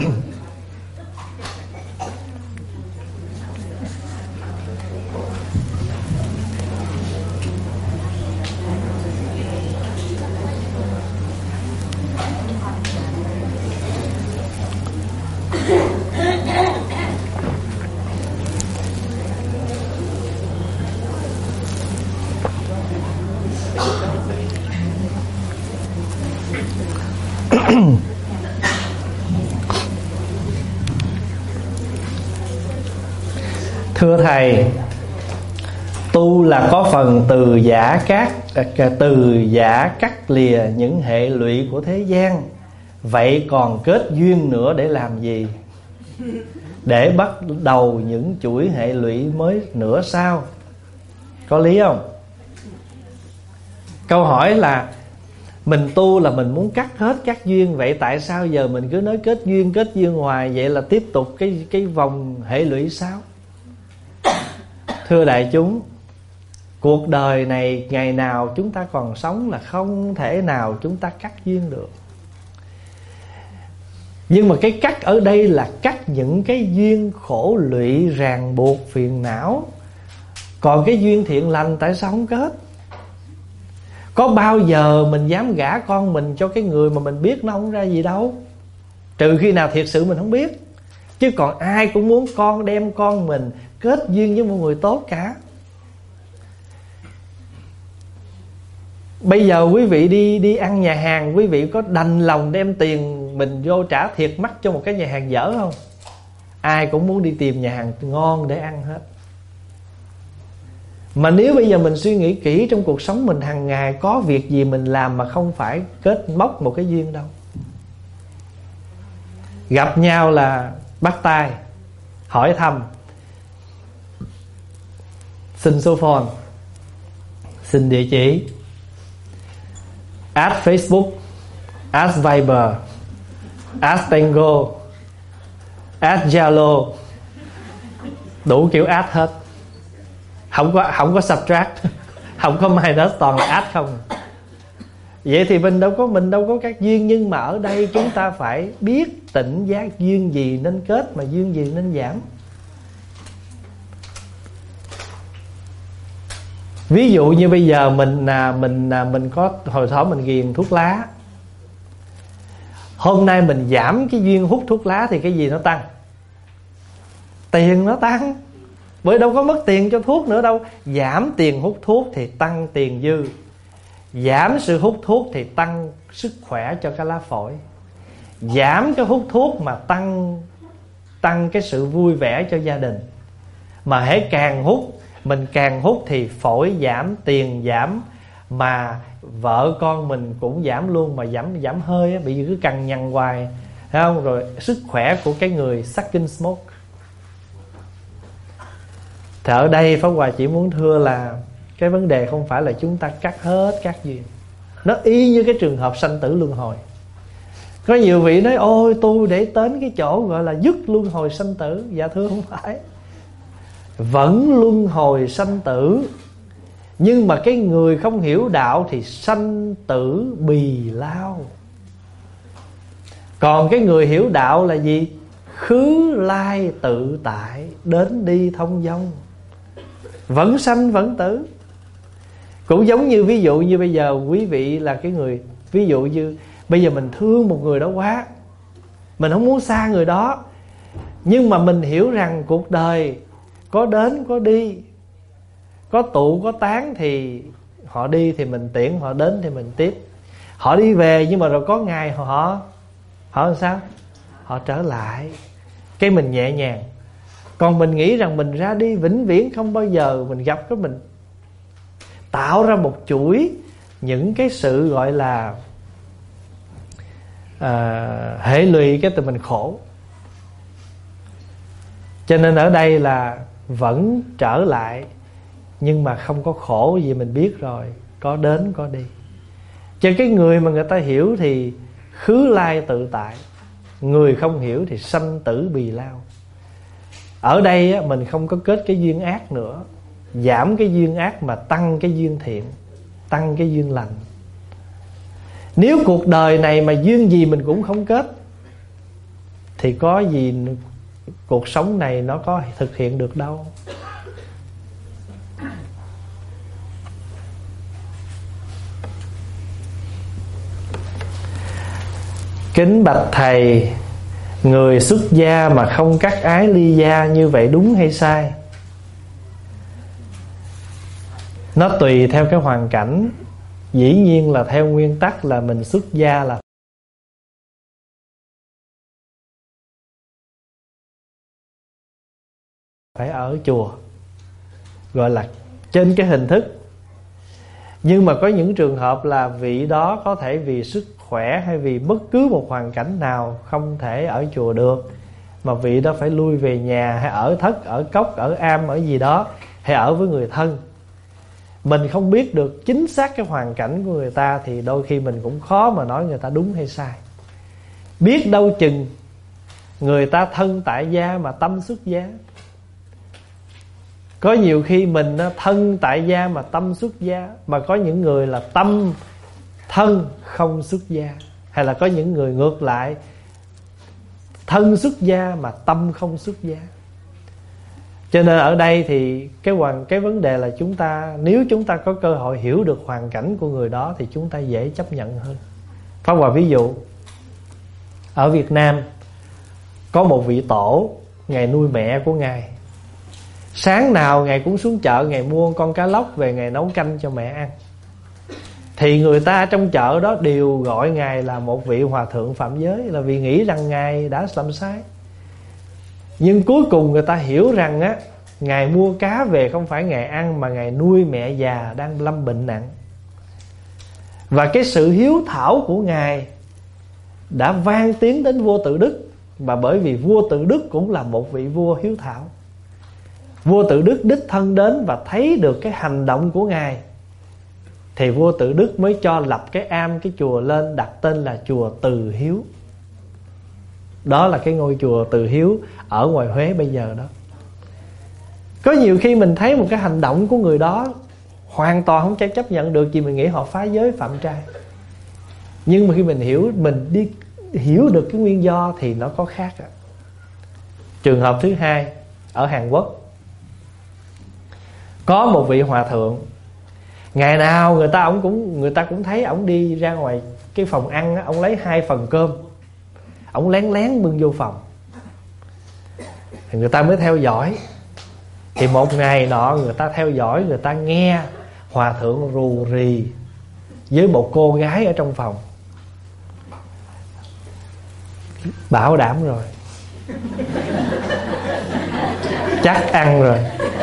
Thưa Thầy, tu là có phần từ giả cát, từ giả cắt lìa những hệ lụy của thế gian. Vậy còn kết duyên nữa để làm gì? Để bắt đầu những chuỗi hệ lụy mới nữa sao? Có lý không? Câu hỏi là mình tu là mình muốn cắt hết các duyên. Vậy tại sao giờ mình cứ nói kết duyên, kết duyên hoài? Vậy là tiếp tục cái, cái vòng hệ lụy sao? Thưa đại chúng, cuộc đời này ngày nào chúng ta còn sống là không thể nào chúng ta cắt duyên được. Nhưng mà cái cắt ở đây là cắt những cái duyên khổ lụy, ràng buộc, phiền não. Còn cái duyên thiện lành tại sao không kết? Có bao giờ mình dám gả con mình cho cái người mà mình biết nó không ra gì đâu, trừ khi nào thiệt sự mình không biết. Chứ còn ai cũng muốn con đem con mình kết duyên với một người tốt cả. Bây giờ quý vị đi đi ăn nhà hàng, quý vị có đành lòng đem tiền mình vô trả thiệt mắc cho một cái nhà hàng dở không? Ai cũng muốn đi tìm nhà hàng ngon để ăn hết. Mà nếu bây giờ mình suy nghĩ kỹ, trong cuộc sống mình hàng ngày có việc gì mình làm mà không phải kết móc một cái duyên đâu. Gặp nhau là bắt tay, hỏi thăm, xin số phone, xin địa chỉ, add Facebook, add Viber, add Tango, add Zalo, đủ kiểu add hết. Không có, không có subtract, không có minus, toàn là add không. Vậy thì mình đâu có mình đâu có các duyên. Nhưng mà ở đây chúng ta phải biết tỉnh giác duyên gì nên kết, mà duyên gì nên giảm. Ví dụ như bây giờ mình mình mình có hồi thỏ mình ghiền thuốc lá, hôm nay mình giảm cái duyên hút thuốc lá thì cái gì nó tăng? Tiền nó tăng. Bởi đâu có mất tiền cho thuốc nữa đâu. Giảm tiền hút thuốc thì tăng tiền dư, giảm sự hút thuốc thì tăng sức khỏe cho cái lá phổi. Giảm cái hút thuốc mà tăng tăng cái sự vui vẻ cho gia đình. Mà hễ càng hút, mình càng hút thì phổi giảm, tiền giảm, mà vợ con mình cũng giảm luôn. Mà giảm giảm hơi á, bị cứ cằn nhằn hoài, thấy không? Rồi sức khỏe của cái người sucking smoke. Thì ở đây Pháp Hòa chỉ muốn thưa là cái vấn đề không phải là chúng ta cắt hết các duyên. Nó y như cái trường hợp sanh tử luân hồi. Có nhiều vị nói ôi tôi để đến cái chỗ gọi là dứt luân hồi sanh tử. Dạ thưa không phải, vẫn luân hồi sanh tử. Nhưng mà cái người không hiểu đạo thì sanh tử bì lao. Còn cái người hiểu đạo là gì? Khứ lai tự tại, đến đi thông dong, vẫn sanh vẫn tử. Cũng giống như ví dụ như bây giờ quý vị là cái người, ví dụ như bây giờ mình thương một người đó quá, mình không muốn xa người đó, nhưng mà mình hiểu rằng cuộc đời có đến có đi, có tụ có tán, thì họ đi thì mình tiễn, họ đến thì mình tiếp. Họ đi về nhưng mà rồi có ngày họ họ làm sao? Họ trở lại, cái mình nhẹ nhàng. Còn mình nghĩ rằng mình ra đi vĩnh viễn không bao giờ mình gặp, cái mình tạo ra một chuỗi những cái sự gọi là à, hệ lụy, cái từ mình khổ. Cho nên ở đây là vẫn trở lại, nhưng mà không có khổ gì, mình biết rồi, có đến có đi. Cho cái người mà người ta hiểu thì khứ lai tự tại, người không hiểu thì sanh tử bì lao. Ở đây á, mình không có kết cái duyên ác nữa, giảm cái duyên ác mà tăng cái duyên thiện, tăng cái duyên lành. Nếu cuộc đời này mà duyên gì mình cũng không kết thì có gì cuộc sống này nó có thực hiện được đâu. Kính bạch thầy, người xuất gia mà không cắt ái ly gia như vậy đúng hay sai? Nó tùy theo cái hoàn cảnh. Dĩ nhiên là theo nguyên tắc là mình xuất gia là phải ở chùa, gọi là trên cái hình thức. Nhưng mà có những trường hợp là vị đó có thể vì sức khỏe hay vì bất cứ một hoàn cảnh nào không thể ở chùa được, mà vị đó phải lui về nhà, hay ở thất, ở cốc, ở am, ở gì đó, hay ở với người thân. Mình không biết được chính xác cái hoàn cảnh của người ta thì đôi khi mình cũng khó mà nói người ta đúng hay sai. Biết đâu chừng người ta thân tại gia mà tâm xuất gia. Có nhiều khi mình thân tại gia mà tâm xuất gia, mà có những người là tâm thân không xuất gia, hay là có những người ngược lại, thân xuất gia mà tâm không xuất gia. Cho nên ở đây thì cái hoàn cái vấn đề là chúng ta, nếu chúng ta có cơ hội hiểu được hoàn cảnh của người đó thì chúng ta dễ chấp nhận hơn. Pháp Hòa ví dụ, ở Việt Nam có một vị tổ, Ngài nuôi mẹ của Ngài. Sáng nào Ngài cũng xuống chợ, Ngài mua con cá lóc về, Ngài nấu canh cho mẹ ăn. Thì người ta trong chợ đó đều gọi Ngài là một vị hòa thượng phạm giới, là vì nghĩ rằng Ngài đã làm sai. Nhưng cuối cùng người ta hiểu rằng á, Ngài mua cá về không phải Ngài ăn, mà Ngài nuôi mẹ già đang lâm bệnh nặng. Và cái sự hiếu thảo của Ngài đã vang tiếng đến vua Tự Đức. Và bởi vì vua Tự Đức cũng là một vị vua hiếu thảo, vua Tự Đức đích thân đến và thấy được cái hành động của Ngài, thì vua Tự Đức mới cho lập cái am, cái chùa lên, đặt tên là chùa Từ Hiếu. Đó là cái ngôi chùa Từ Hiếu ở ngoài Huế bây giờ đó. Có nhiều khi mình thấy một cái hành động của người đó hoàn toàn không thể chấp nhận được, vì mình nghĩ họ phá giới phạm trai. Nhưng mà khi mình hiểu, mình đi hiểu được cái nguyên do thì nó có khác. Trường hợp thứ hai, ở Hàn Quốc có một vị hòa thượng, ngày nào người ta ông cũng người ta cũng thấy ổng đi ra ngoài cái phòng ăn á, ổng lấy hai phần cơm, ổng lén lén bưng vô phòng, thì người ta mới theo dõi. Thì một ngày nọ người ta theo dõi, người ta nghe hòa thượng rù rì với một cô gái ở trong phòng. Bảo đảm rồi, chắc ăn rồi.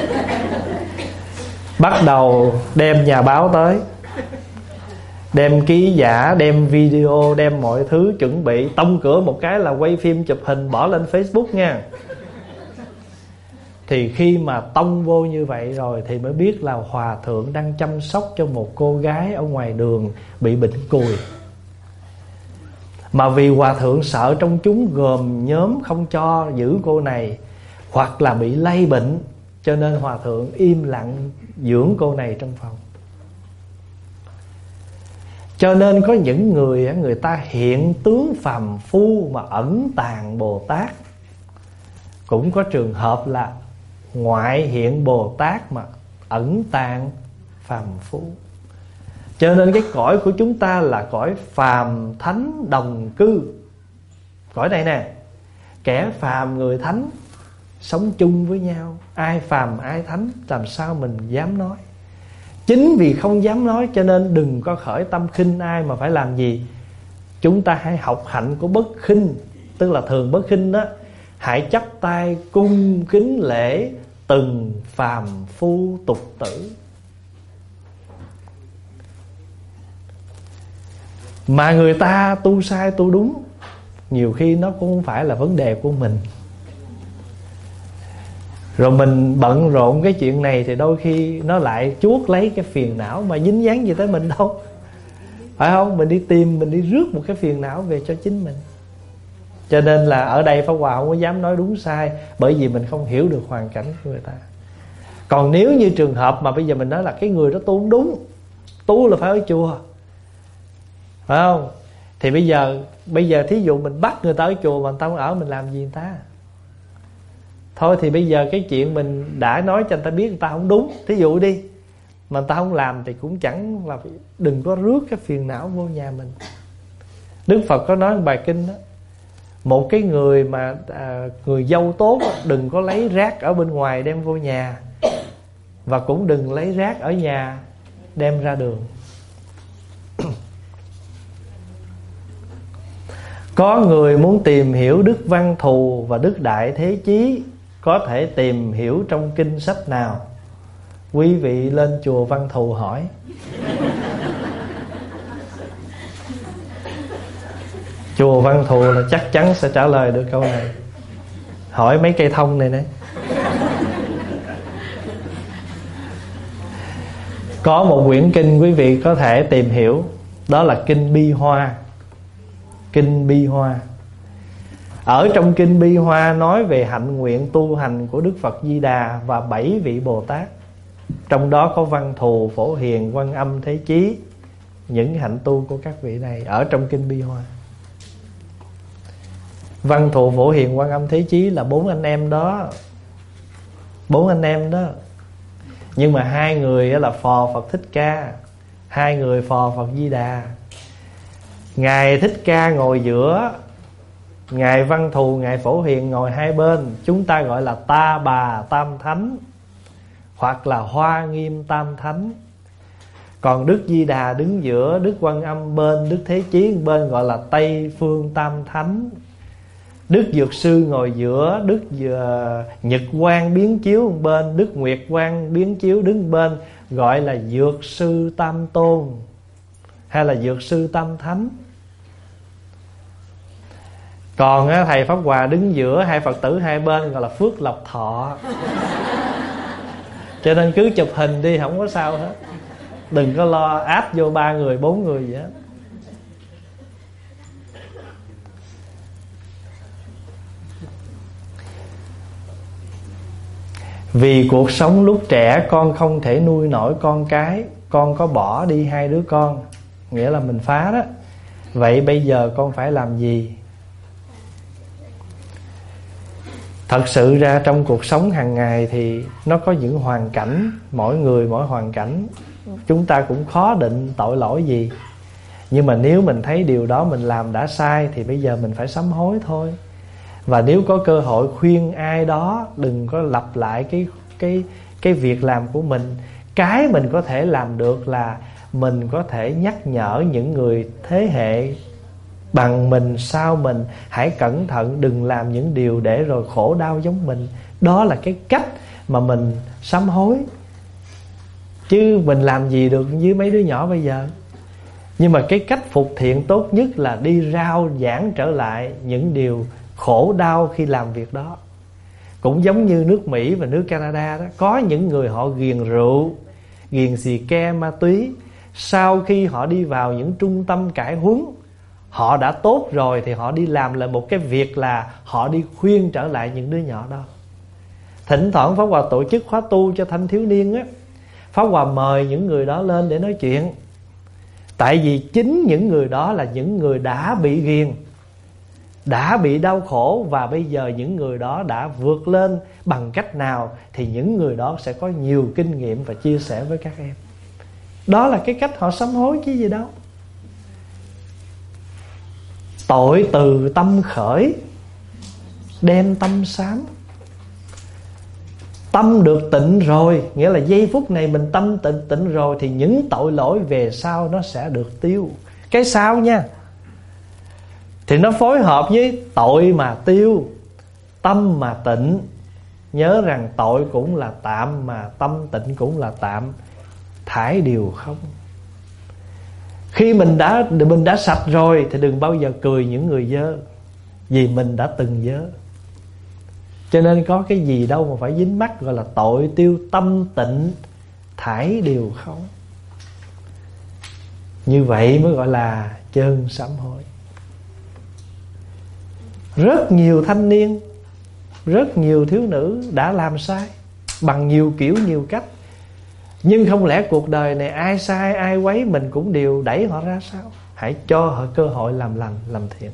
Bắt đầu đem nhà báo tới, đem ký giả, đem video, đem mọi thứ, chuẩn bị tông cửa một cái là quay phim chụp hình bỏ lên Facebook nha. Thì khi mà tông vô như vậy rồi thì mới biết là hòa thượng đang chăm sóc cho một cô gái ở ngoài đường bị bệnh cùi. Mà vì hòa thượng sợ trong chúng gồm nhóm không cho giữ cô này, hoặc là bị lây bệnh, cho nên hòa thượng im lặng dưỡng cô này trong phòng. Cho nên có những người, người ta hiện tướng phàm phu mà ẩn tàng Bồ Tát. Cũng có trường hợp là ngoại hiện Bồ Tát mà ẩn tàng phàm phu. Cho nên cái cõi của chúng ta là cõi phàm thánh đồng cư. Cõi này nè, kẻ phàm người thánh sống chung với nhau. Ai phàm ai thánh, làm sao mình dám nói. Chính vì không dám nói cho nên đừng có khởi tâm khinh ai, mà phải làm gì? Chúng ta hãy học hạnh của bất khinh. Tức là thường bất khinh đó, hãy chắp tay cung kính lễ từng phàm phu tục tử. Mà người ta tu sai tu đúng, nhiều khi nó cũng không phải là vấn đề của mình. Rồi mình bận rộn cái chuyện này thì đôi khi nó lại chuốc lấy cái phiền não mà dính dáng gì tới mình đâu. Phải không? Mình đi tìm, mình đi rước một cái phiền não về cho chính mình. Cho nên là ở đây Pháp Hòa không có dám nói đúng sai, bởi vì mình không hiểu được hoàn cảnh của người ta. Còn nếu như trường hợp mà bây giờ mình nói là cái người đó tu không đúng, tu là phải ở chùa, phải không? Thì bây giờ Bây giờ thí dụ mình bắt người ta ở chùa mà người ta không ở, mình làm gì người ta? Thôi thì bây giờ cái chuyện mình đã nói cho người ta biết người ta không đúng, thí dụ đi, mà người ta không làm thì cũng chẳng là, đừng có rước cái phiền não vô nhà mình. Đức Phật có nói bài kinh đó, một cái người mà à, người dâu tốt, đừng có lấy rác ở bên ngoài đem vô nhà, và cũng đừng lấy rác ở nhà đem ra đường. Có người muốn tìm hiểu Đức Văn Thù và Đức Đại Thế Chí, có thể tìm hiểu trong kinh sách nào? Quý vị lên chùa Văn Thù hỏi. Chùa Văn Thù là chắc chắn sẽ trả lời được câu này. Hỏi mấy cây thông này đấy. Có một quyển kinh quý vị có thể tìm hiểu, đó là kinh Bi Hoa. Kinh Bi Hoa. Ở trong kinh Bi Hoa nói về hạnh nguyện tu hành của Đức Phật Di Đà và bảy vị Bồ Tát. Trong đó có Văn Thù, Phổ Hiền, Quan Âm, Thế Chí. Những hạnh tu của các vị này ở trong kinh Bi Hoa. Văn Thù, Phổ Hiền, Quan Âm, Thế Chí là bốn anh em đó. Bốn anh em đó. Nhưng mà hai người là phò Phật Thích Ca, hai người phò Phật Di Đà. Ngài Thích Ca ngồi giữa, Ngài Văn Thù, Ngài Phổ Hiền ngồi hai bên. Chúng ta gọi là Ta Bà Tam Thánh, hoặc là Hoa Nghiêm Tam Thánh. Còn Đức Di Đà đứng giữa, Đức Quan Âm bên, Đức Thế Chí bên, gọi là Tây Phương Tam Thánh. Đức Dược Sư ngồi giữa, Đức Nhật Quang Biến Chiếu bên, Đức Nguyệt Quang Biến Chiếu đứng bên, gọi là Dược Sư Tam Tôn hay là Dược Sư Tam Thánh. Còn thầy Pháp Hòa đứng giữa, hai Phật tử hai bên gọi là Phước Lộc Thọ. Cho nên cứ chụp hình đi, không có sao hết. Đừng có lo áp vô ba người, bốn người gì hết. Vì cuộc sống lúc trẻ con không thể nuôi nổi con cái, con có bỏ đi hai đứa con, nghĩa là mình phá đó. Vậy bây giờ con phải làm gì? Thật sự ra trong cuộc sống hàng ngày thì nó có những hoàn cảnh, mỗi người mỗi hoàn cảnh, chúng ta cũng khó định tội lỗi gì. Nhưng mà nếu mình thấy điều đó mình làm đã sai thì bây giờ mình phải sám hối thôi. Và nếu có cơ hội khuyên ai đó đừng có lặp lại cái cái cái việc làm của mình. Cái mình có thể làm được là mình có thể nhắc nhở những người thế hệ bằng mình, sau mình, hãy cẩn thận, đừng làm những điều để rồi khổ đau giống mình. Đó là cái cách mà mình sám hối. Chứ mình làm gì được với mấy đứa nhỏ bây giờ. Nhưng mà cái cách phục thiện tốt nhất là đi rao giảng trở lại những điều khổ đau khi làm việc đó. Cũng giống như nước Mỹ và nước Canada đó, có những người họ ghiền rượu, ghiền xì ke, ma túy. Sau khi họ đi vào những trung tâm cải huấn, họ đã tốt rồi thì họ đi làm lại một cái việc là họ đi khuyên trở lại những đứa nhỏ đó. Thỉnh thoảng Pháp Hòa tổ chức khóa tu cho thanh thiếu niên á, Pháp Hòa mời những người đó lên để nói chuyện. Tại vì chính những người đó là những người đã bị ghiền, đã bị đau khổ, và bây giờ những người đó đã vượt lên bằng cách nào thì những người đó sẽ có nhiều kinh nghiệm và chia sẻ với các em. Đó là cái cách họ sám hối chứ gì đâu. Tội từ tâm khởi, đem tâm sám. Tâm được tịnh rồi, nghĩa là giây phút này mình tâm tịnh tịnh rồi thì những tội lỗi về sau nó sẽ được tiêu. Cái sau nha, thì nó phối hợp với tội mà tiêu, tâm mà tịnh. Nhớ rằng tội cũng là tạm, mà tâm tịnh cũng là tạm, thải điều không. Khi mình đã mình đã sạch rồi thì đừng bao giờ cười những người dơ, vì mình đã từng dơ. Cho nên có cái gì đâu mà phải dính mắc, gọi là tội tiêu tâm tịnh, thải điều không. Như vậy mới gọi là chân sám hối. Rất nhiều thanh niên, rất nhiều thiếu nữ đã làm sai bằng nhiều kiểu nhiều cách. Nhưng không lẽ cuộc đời này ai sai ai quấy mình cũng đều đẩy họ ra sao? Hãy cho họ cơ hội làm lành, làm thiện.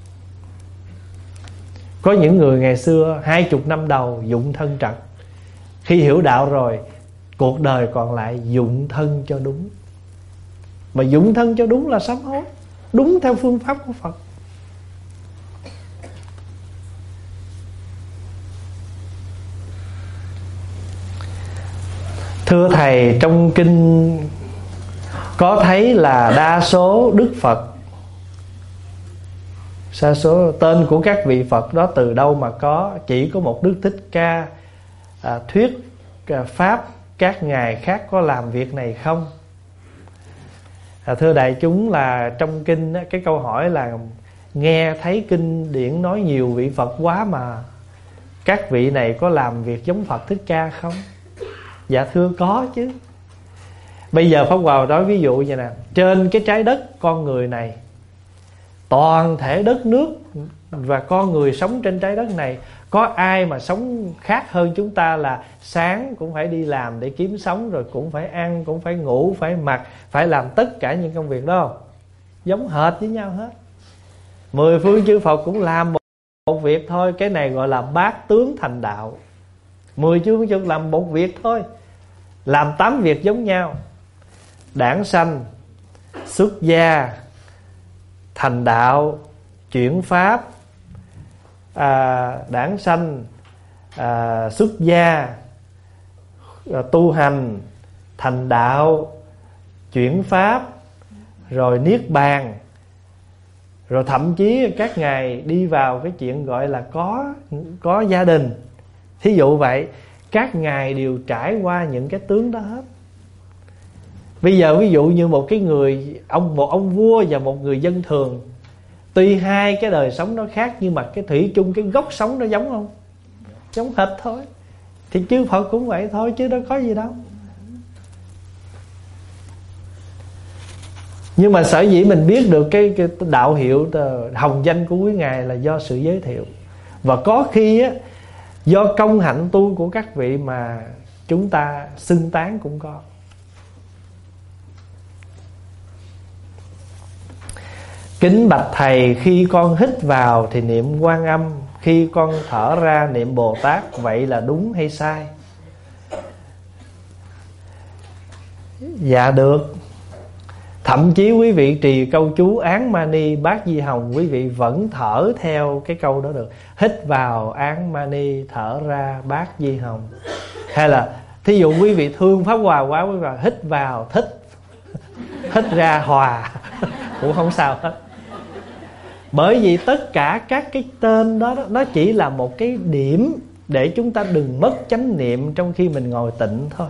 Có những người ngày xưa hai chục năm đầu dụng thân trật, khi hiểu đạo rồi cuộc đời còn lại dụng thân cho đúng. Mà dụng thân cho đúng là sám hối, đúng theo phương pháp của Phật. Thưa Thầy, trong kinh có thấy là đa số Đức Phật, đa số tên của các vị Phật đó từ đâu mà có? Chỉ có một Đức Thích Ca à, thuyết à, Pháp, các ngài khác có làm việc này không? À, thưa đại chúng, là trong kinh á, cái câu hỏi là nghe thấy kinh điển nói nhiều vị Phật quá mà các vị này có làm việc giống Phật Thích Ca không? Dạ thưa có chứ. Bây giờ Pháp Hòa nói ví dụ như nè, trên cái trái đất con người này toàn thể đất nước và con người sống trên trái đất này, có ai mà sống khác hơn chúng ta là sáng cũng phải đi làm để kiếm sống, rồi cũng phải ăn, cũng phải ngủ, phải mặc, phải làm tất cả những công việc đó không? Giống hệt với nhau hết. Mười phương chư Phật cũng làm một, một việc thôi. Cái này gọi là bát tướng thành đạo. Mười phương chư Phật làm một việc thôi, làm tám việc giống nhau: đản sanh, xuất gia, thành đạo, chuyển pháp. à, Đản sanh, à, xuất gia, à, tu hành, thành đạo, chuyển pháp, rồi niết bàn. Rồi thậm chí các ngài đi vào cái chuyện gọi là có có gia đình. Thí dụ vậy, các ngài đều trải qua những cái tướng đó hết. Bây giờ ví dụ như một cái người ông một ông vua và một người dân thường, tuy hai cái đời sống nó khác, nhưng mà cái thủy chung cái gốc sống nó giống không? Giống hệt thôi. Thì chư Phật cũng vậy thôi, chứ đâu có gì đâu. Nhưng mà sở dĩ mình biết được cái, cái đạo hiệu hồng danh của quý ngài là do sự giới thiệu. Và có khi á, do công hạnh tu của các vị mà chúng ta xưng tán cũng có. Kính bạch thầy, khi con hít vào thì niệm Quan Âm, khi con thở ra niệm Bồ Tát, vậy là đúng hay sai? Dạ được. Thậm chí quý vị trì câu chú Án Mani Bát Di Hồng, quý vị vẫn thở theo cái câu đó được. Hít vào Án Mani, thở ra Bát Di Hồng. Hay là thí dụ quý vị thương Pháp Hòa quá, quý vị hít vào thích, hít ra hòa cũng không sao hết. Bởi vì tất cả các cái tên đó, nó chỉ là một cái điểm để chúng ta đừng mất chánh niệm trong khi mình ngồi tịnh thôi,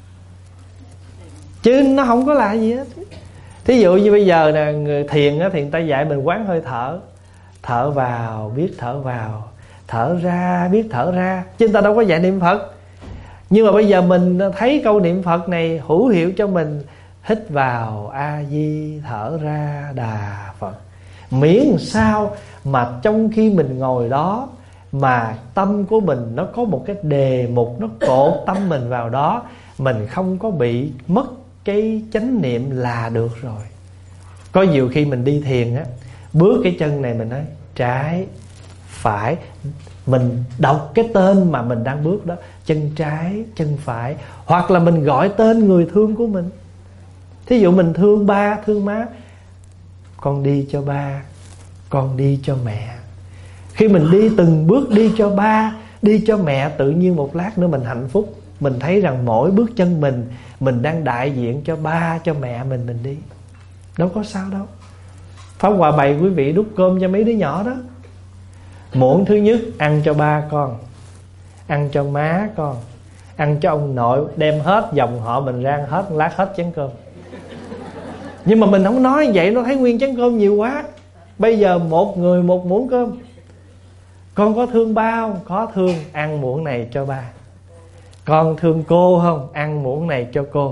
chứ nó không có là gì hết. Thí dụ như bây giờ nè, người thiền á, thì người ta dạy mình quán hơi thở. Thở vào biết thở vào, thở ra biết thở ra, chứ người ta đâu có dạy niệm Phật. Nhưng mà bây giờ mình thấy câu niệm Phật này hữu hiệu cho mình. Hít vào A Di, thở ra Đà Phật. Miễn sao mà trong khi mình ngồi đó mà tâm của mình nó có một cái đề mục, nó cột tâm mình vào đó, mình không có bị mất cái chánh niệm là được rồi. Có nhiều khi mình đi thiền á, bước cái chân này mình nói trái, phải, mình đọc cái tên mà mình đang bước đó, chân trái, chân phải. Hoặc là mình gọi tên người thương của mình. Thí dụ mình thương ba, thương má, con đi cho ba, con đi cho mẹ. Khi mình đi từng bước đi cho ba, đi cho mẹ, tự nhiên một lát nữa mình hạnh phúc. Mình thấy rằng mỗi bước chân mình, mình đang đại diện cho ba, cho mẹ mình, mình đi. Đâu có sao đâu. Pháp Hòa bày quý vị đút cơm cho mấy đứa nhỏ đó. Muỗng thứ nhất ăn cho ba con, ăn cho má con, ăn cho ông nội, đem hết dòng họ mình ra hết lát hết chén cơm. Nhưng mà mình không nói vậy, nó thấy nguyên chén cơm nhiều quá. Bây giờ một người một muỗng cơm. Con có thương ba không? Có thương, ăn muỗng này cho ba. Con thương cô không? Ăn muỗng này cho cô.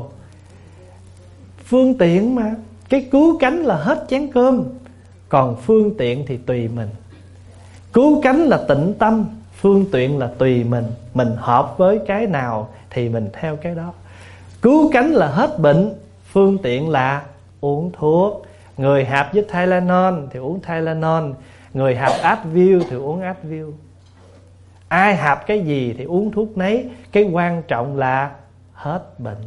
Phương tiện mà. Cái cứu cánh là hết chén cơm, còn phương tiện thì tùy mình. Cứu cánh là tịnh tâm, phương tiện là tùy mình. Mình hợp với cái nào thì mình theo cái đó. Cứu cánh là hết bệnh, phương tiện là uống thuốc. Người hạp với Tylenol thì uống Tylenol, người hạp Advil thì uống Advil. Ai hạp cái gì thì uống thuốc nấy. Cái quan trọng là hết bệnh.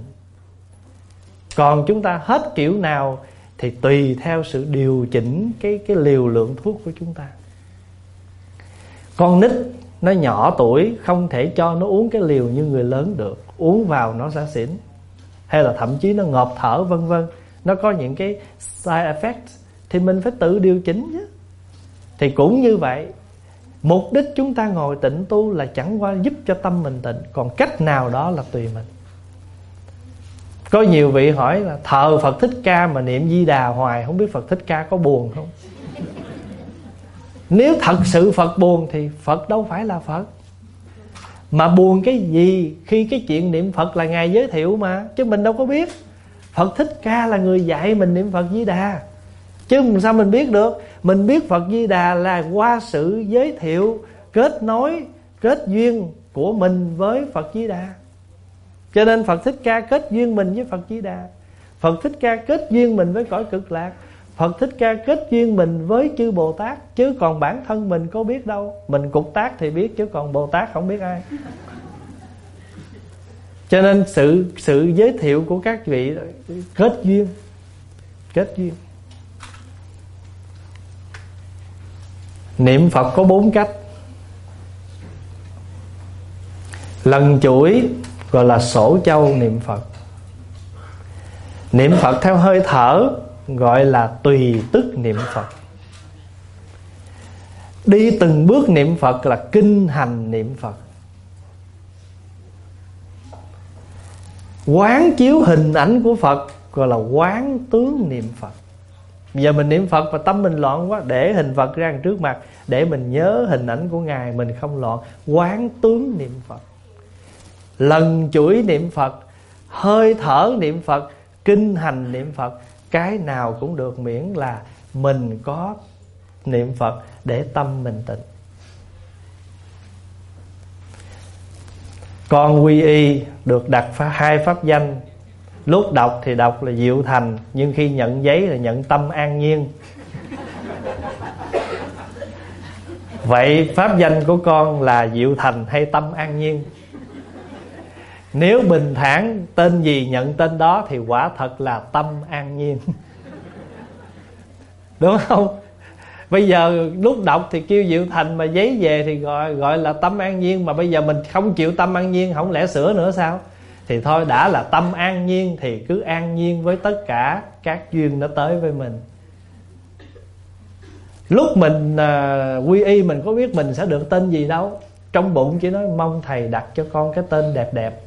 Còn chúng ta hết kiểu nào thì tùy theo sự điều chỉnh cái, cái liều lượng thuốc của chúng ta. Con nít nó nhỏ tuổi, không thể cho nó uống cái liều như người lớn được. Uống vào nó sẽ xỉn, hay là thậm chí nó ngộp thở vân vân. Nó có những cái side effect thì mình phải tự điều chỉnh chứ. Thì cũng như vậy, mục đích chúng ta ngồi tịnh tu là chẳng qua giúp cho tâm mình tịnh, còn cách nào đó là tùy mình. Có nhiều vị hỏi là thờ Phật Thích Ca mà niệm Di Đà hoài, không biết Phật Thích Ca có buồn không? Nếu thật sự Phật buồn thì Phật đâu phải là Phật. Mà buồn cái gì khi cái chuyện niệm Phật là Ngài giới thiệu mà, chứ mình đâu có biết. Phật Thích Ca là người dạy mình niệm Phật Di Đà, Chứ sao mình biết được? Mình biết Phật Di Đà là qua sự giới thiệu, kết nối, kết duyên của mình với Phật Di Đà. Cho nên Phật Thích Ca kết duyên mình với Phật Di Đà, Phật Thích Ca kết duyên mình với cõi Cực Lạc, Phật Thích Ca kết duyên mình với chư Bồ Tát. Chứ còn bản thân mình có biết đâu. Mình Cục Tác thì biết, chứ còn Bồ Tát không biết ai. Cho nên sự sự giới thiệu của các vị kết duyên, kết duyên. Niệm Phật có bốn cách. Lần chuỗi gọi là sổ châu niệm Phật. Niệm Phật theo hơi thở gọi là tùy tức niệm Phật. Đi từng bước niệm Phật là kinh hành niệm Phật. Quán chiếu hình ảnh của Phật gọi là quán tướng niệm Phật. Bây giờ mình niệm Phật và tâm mình loạn quá, để hình Phật ra trước mặt, để mình nhớ hình ảnh của Ngài, mình không loạn. Quán tướng niệm Phật. Lần chuỗi niệm Phật, hơi thở niệm Phật, kinh hành niệm Phật. Cái nào cũng được, miễn là mình có niệm Phật để tâm mình tịnh. Con quy y được đặt hai pháp danh. Lúc đọc thì đọc là Diệu Thành, nhưng khi nhận giấy là nhận Tâm An Nhiên. Vậy pháp danh của con là Diệu Thành hay Tâm An Nhiên? Nếu bình thản tên gì nhận tên đó thì quả thật là Tâm An Nhiên. Đúng không? Bây giờ lúc đọc thì kêu Diệu Thành, mà giấy về thì gọi gọi là Tâm An Nhiên. Mà bây giờ mình không chịu Tâm An Nhiên, không lẽ sửa nữa sao? Thì thôi, đã là Tâm An Nhiên thì cứ an nhiên với tất cả các duyên nó tới với mình. Lúc mình uh, quy y mình có biết mình sẽ được tên gì đâu. Trong bụng chỉ nói mong thầy đặt cho con cái tên đẹp đẹp.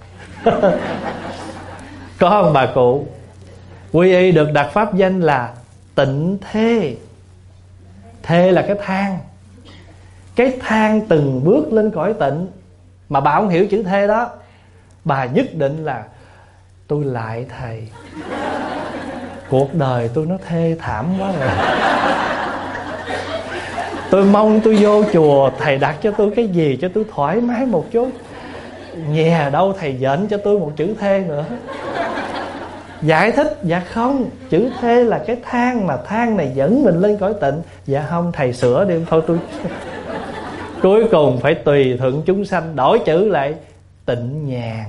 Có không bà cụ? Quy y được đặt pháp danh là Tịnh Thê. Thê là cái thang, cái thang từng bước lên cõi tịnh. Mà bà không hiểu chữ thê đó, bà nhất định là tôi lại thầy, cuộc đời tôi nó thê thảm quá rồi, tôi mong tôi vô chùa thầy đặt cho tôi cái gì cho tôi thoải mái một chút. Nhà đâu thầy dện cho tôi một chữ thê nữa. Giải thích, dạ không, chữ thê là cái thang, mà thang này dẫn mình lên cõi tịnh. Dạ không, thầy sửa đi, thôi tôi cuối cùng phải tùy thuận chúng sanh, đổi chữ lại tịnh nhàn.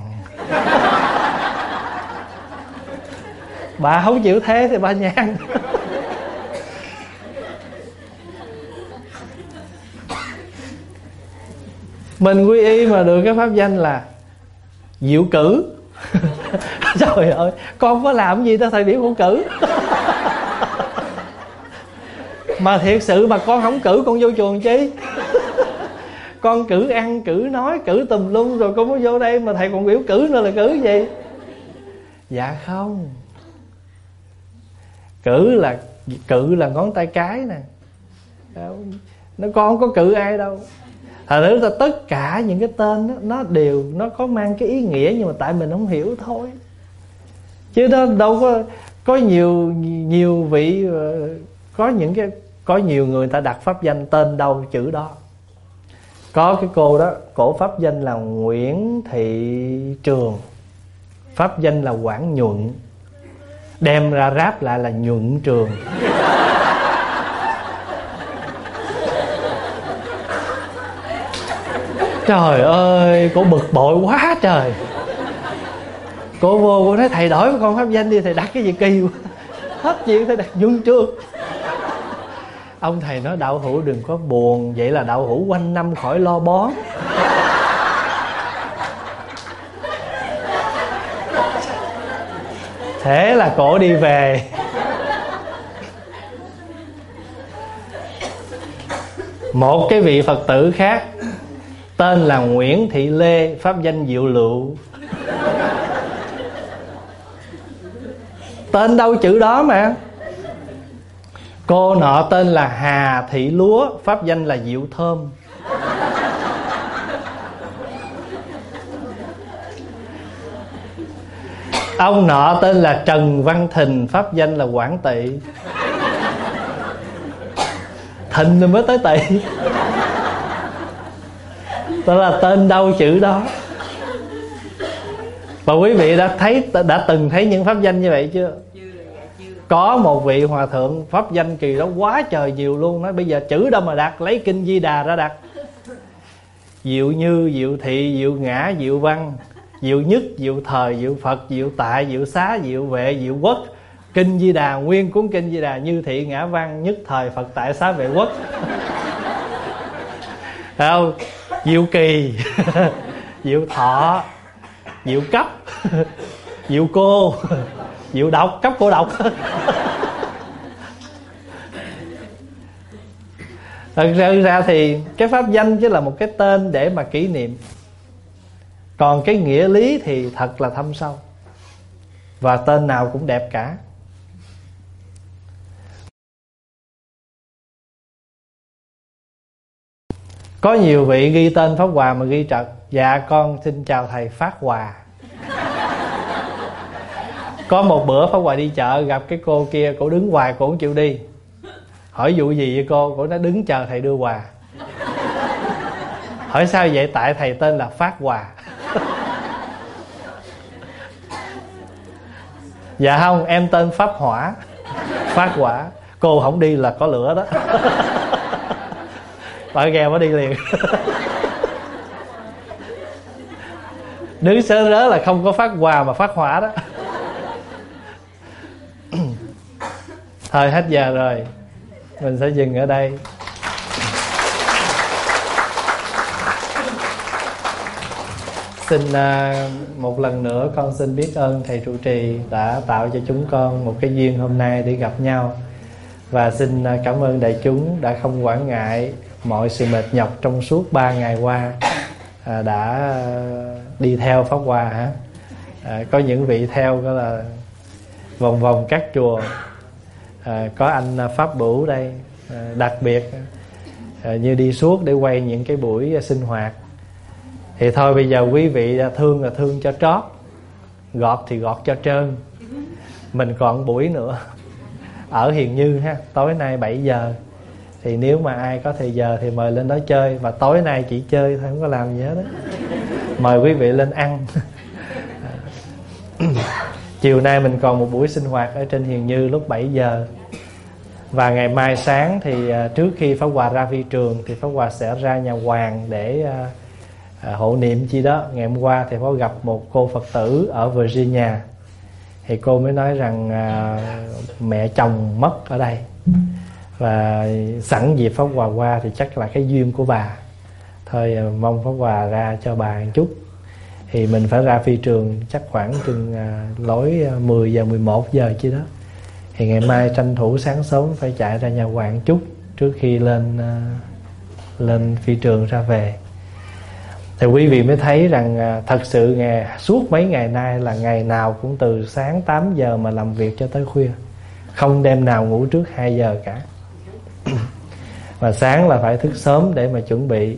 Bà không chịu thế thì bà nhàn. Mình quy y mà được cái pháp danh là Diệu Cử. Trời ơi, con có làm gì đâu thầy biểu con cử. Mà thiệt sự mà con không cử con vô chùa làm chi? Con cử ăn, cử nói, cử tùm lum rồi con mới vô đây, mà thầy còn biểu cử nữa là cử gì? Dạ không, cử là cử là ngón tay cái nè. Nó con không có cử ai đâu. Thật ra là tất cả những cái tên đó, nó đều nó có mang cái ý nghĩa, nhưng mà tại mình không hiểu thôi. Chứ nó đâu có có nhiều nhiều vị, có những cái có nhiều người ta đặt pháp danh tên đâu chữ đó. Có cái cô đó, cổ pháp danh là Nguyễn Thị Trường, pháp danh là Quảng Nhuận, đem ra ráp lại là Nhuận Trường. Trời ơi, cô bực bội quá trời. Cô vô, cô nói thầy đổi con pháp danh đi, thầy đặt cái gì kỳ quá. Hết chuyện thầy đặt Nhuận Trường. Ông thầy nói đạo hữu đừng có buồn, vậy là đạo hữu quanh năm khỏi lo bón. Thế là cổ đi về. Một cái vị Phật tử khác tên là Nguyễn Thị Lê, pháp danh Diệu Lựu. Tên đâu chữ đó mà. Cô nọ tên là Hà Thị Lúa, pháp danh là Diệu Thơm. Ông nọ tên là Trần Văn Thình, pháp danh là Quảng Tỵ. Thìn rồi mới tới Tỵ. Đó là tên đâu chữ đó. Và quý vị đã thấy, đã từng thấy những pháp danh như vậy chưa? Có một vị hòa thượng pháp danh kỳ đó quá trời nhiều luôn. Nói bây giờ chữ đâu mà đặt, lấy kinh Di Đà ra đặt. Diệu Như, Diệu Thị, Diệu Ngã, Diệu Văn, Diệu Nhất, Diệu Thời, Diệu Phật, Diệu Tại, Diệu Xá, Diệu Vệ, Diệu Quốc. Kinh Di Đà, nguyên cuốn kinh Di Đà, Như Thị, Ngã, Văn, Nhất, Thời, Phật, Tại, Xá, Vệ, Quốc. Thấy không? Diệu Kỳ, Diệu Thọ, Diệu Cấp, Diệu Cô, Diệu Độc, cấp cô độc. Thật ra, ra thì cái pháp danh chỉ là một cái tên để mà kỷ niệm. Còn cái nghĩa lý thì thật là thâm sâu. Và tên nào cũng đẹp cả. Có nhiều vị ghi tên Pháp Hòa mà ghi trật: dạ con xin chào thầy Phát Hòa. Có một bữa Pháp Hòa đi chợ, gặp cái cô kia, cổ đứng hoài, cổ không chịu đi. Hỏi vụ gì vậy cô? Cổ nói đứng chờ thầy đưa quà. Hỏi sao vậy? Tại thầy tên là Phát Hòa. Dạ không, em tên Pháp Hỏa, Phát Hỏa. Cô không đi là có lửa đó. Bà gheo mới đi liền. Đứng sớ rớ là không có Phát Hòa mà Phát Hỏa đó. Thôi hết giờ rồi, mình sẽ dừng ở đây. Xin uh, một lần nữa con xin biết ơn thầy trụ trì đã tạo cho chúng con một cái duyên hôm nay để gặp nhau. Và xin uh, cảm ơn đại chúng đã không quản ngại mọi sự mệt nhọc trong suốt ba ngày qua, uh, đã uh, đi theo Pháp Hòa hả? Uh, có những vị theo đó là vòng vòng các chùa. Uh, có anh uh, Pháp Bửu đây, uh, đặc biệt uh, như đi suốt để quay những cái buổi uh, sinh hoạt. Thì thôi bây giờ quý vị thương là thương cho trót, gọt thì gọt cho trơn. Mình còn buổi nữa ở Hiền Như ha, tối nay bảy giờ. Thì nếu mà ai có thời giờ thì mời lên đó chơi. Và tối nay chỉ chơi thôi, không có làm gì hết đó. Mời quý vị lên ăn. Chiều nay mình còn một buổi sinh hoạt ở trên Hiền Như lúc bảy giờ. Và ngày mai sáng thì trước khi Pháp Hòa ra phi trường thì Pháp Hòa sẽ ra nhà Hoàng để À, hộ niệm chi đó. Ngày hôm qua thì có gặp một cô Phật tử ở Virginia. Thì cô mới nói rằng à, mẹ chồng mất ở đây. Và sẵn dịp Pháp Hòa qua thì chắc là cái duyên của bà. Thôi à, mong Pháp Hòa ra cho bà một chút. Thì mình phải ra phi trường chắc khoảng chừng à, lối mười giờ mười một giờ chi đó. Thì ngày mai tranh thủ sáng sớm phải chạy ra nhà Hoàng chút trước khi lên à, lên phi trường ra về. Thì quý vị mới thấy rằng thật sự ngày, suốt mấy ngày nay là ngày nào cũng từ sáng tám giờ mà làm việc cho tới khuya. Không đêm nào ngủ trước hai giờ cả. Và sáng là phải thức sớm để mà chuẩn bị.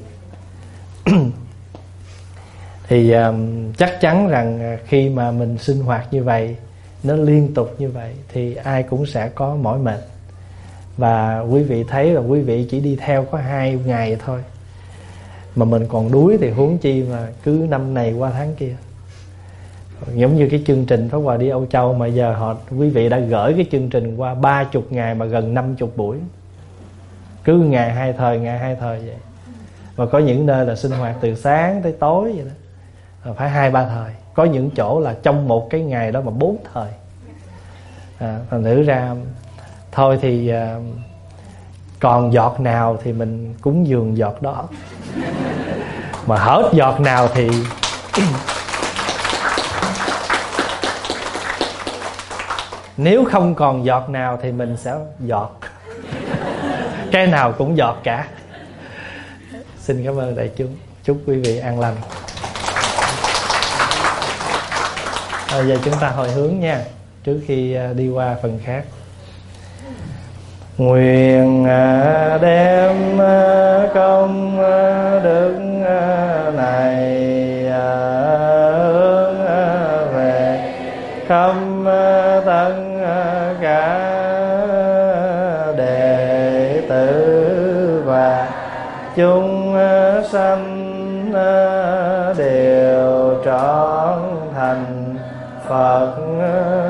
Thì um, chắc chắn rằng khi mà mình sinh hoạt như vậy, nó liên tục như vậy, thì ai cũng sẽ có mỏi mệt. Và quý vị thấy là quý vị chỉ đi theo có hai ngày thôi mà mình còn đuối, thì huống chi mà cứ năm này qua tháng kia. Giống như cái chương trình Pháp Hòa đi Âu Châu mà giờ họ quý vị đã gửi cái chương trình qua ba chục ngày mà gần năm chục buổi. Cứ ngày hai thời, ngày hai thời vậy. Và có những nơi là sinh hoạt từ sáng tới tối vậy đó. Phải hai ba thời. Có những chỗ là trong một cái ngày đó mà bốn thời. À, thành thử ra thôi thì à, còn giọt nào thì mình cúng dường giọt đó. Mà hết giọt nào thì nếu không còn giọt nào thì mình sẽ giọt. Cái nào cũng giọt cả. Xin cảm ơn đại chúng. Chúc quý vị an lành. Bây giờ chúng ta hồi hướng nha, trước khi đi qua phần khác. Nguyện đem công đức này hướng về khắp tất cả đệ tử chúng sanh đều trọn thành Phật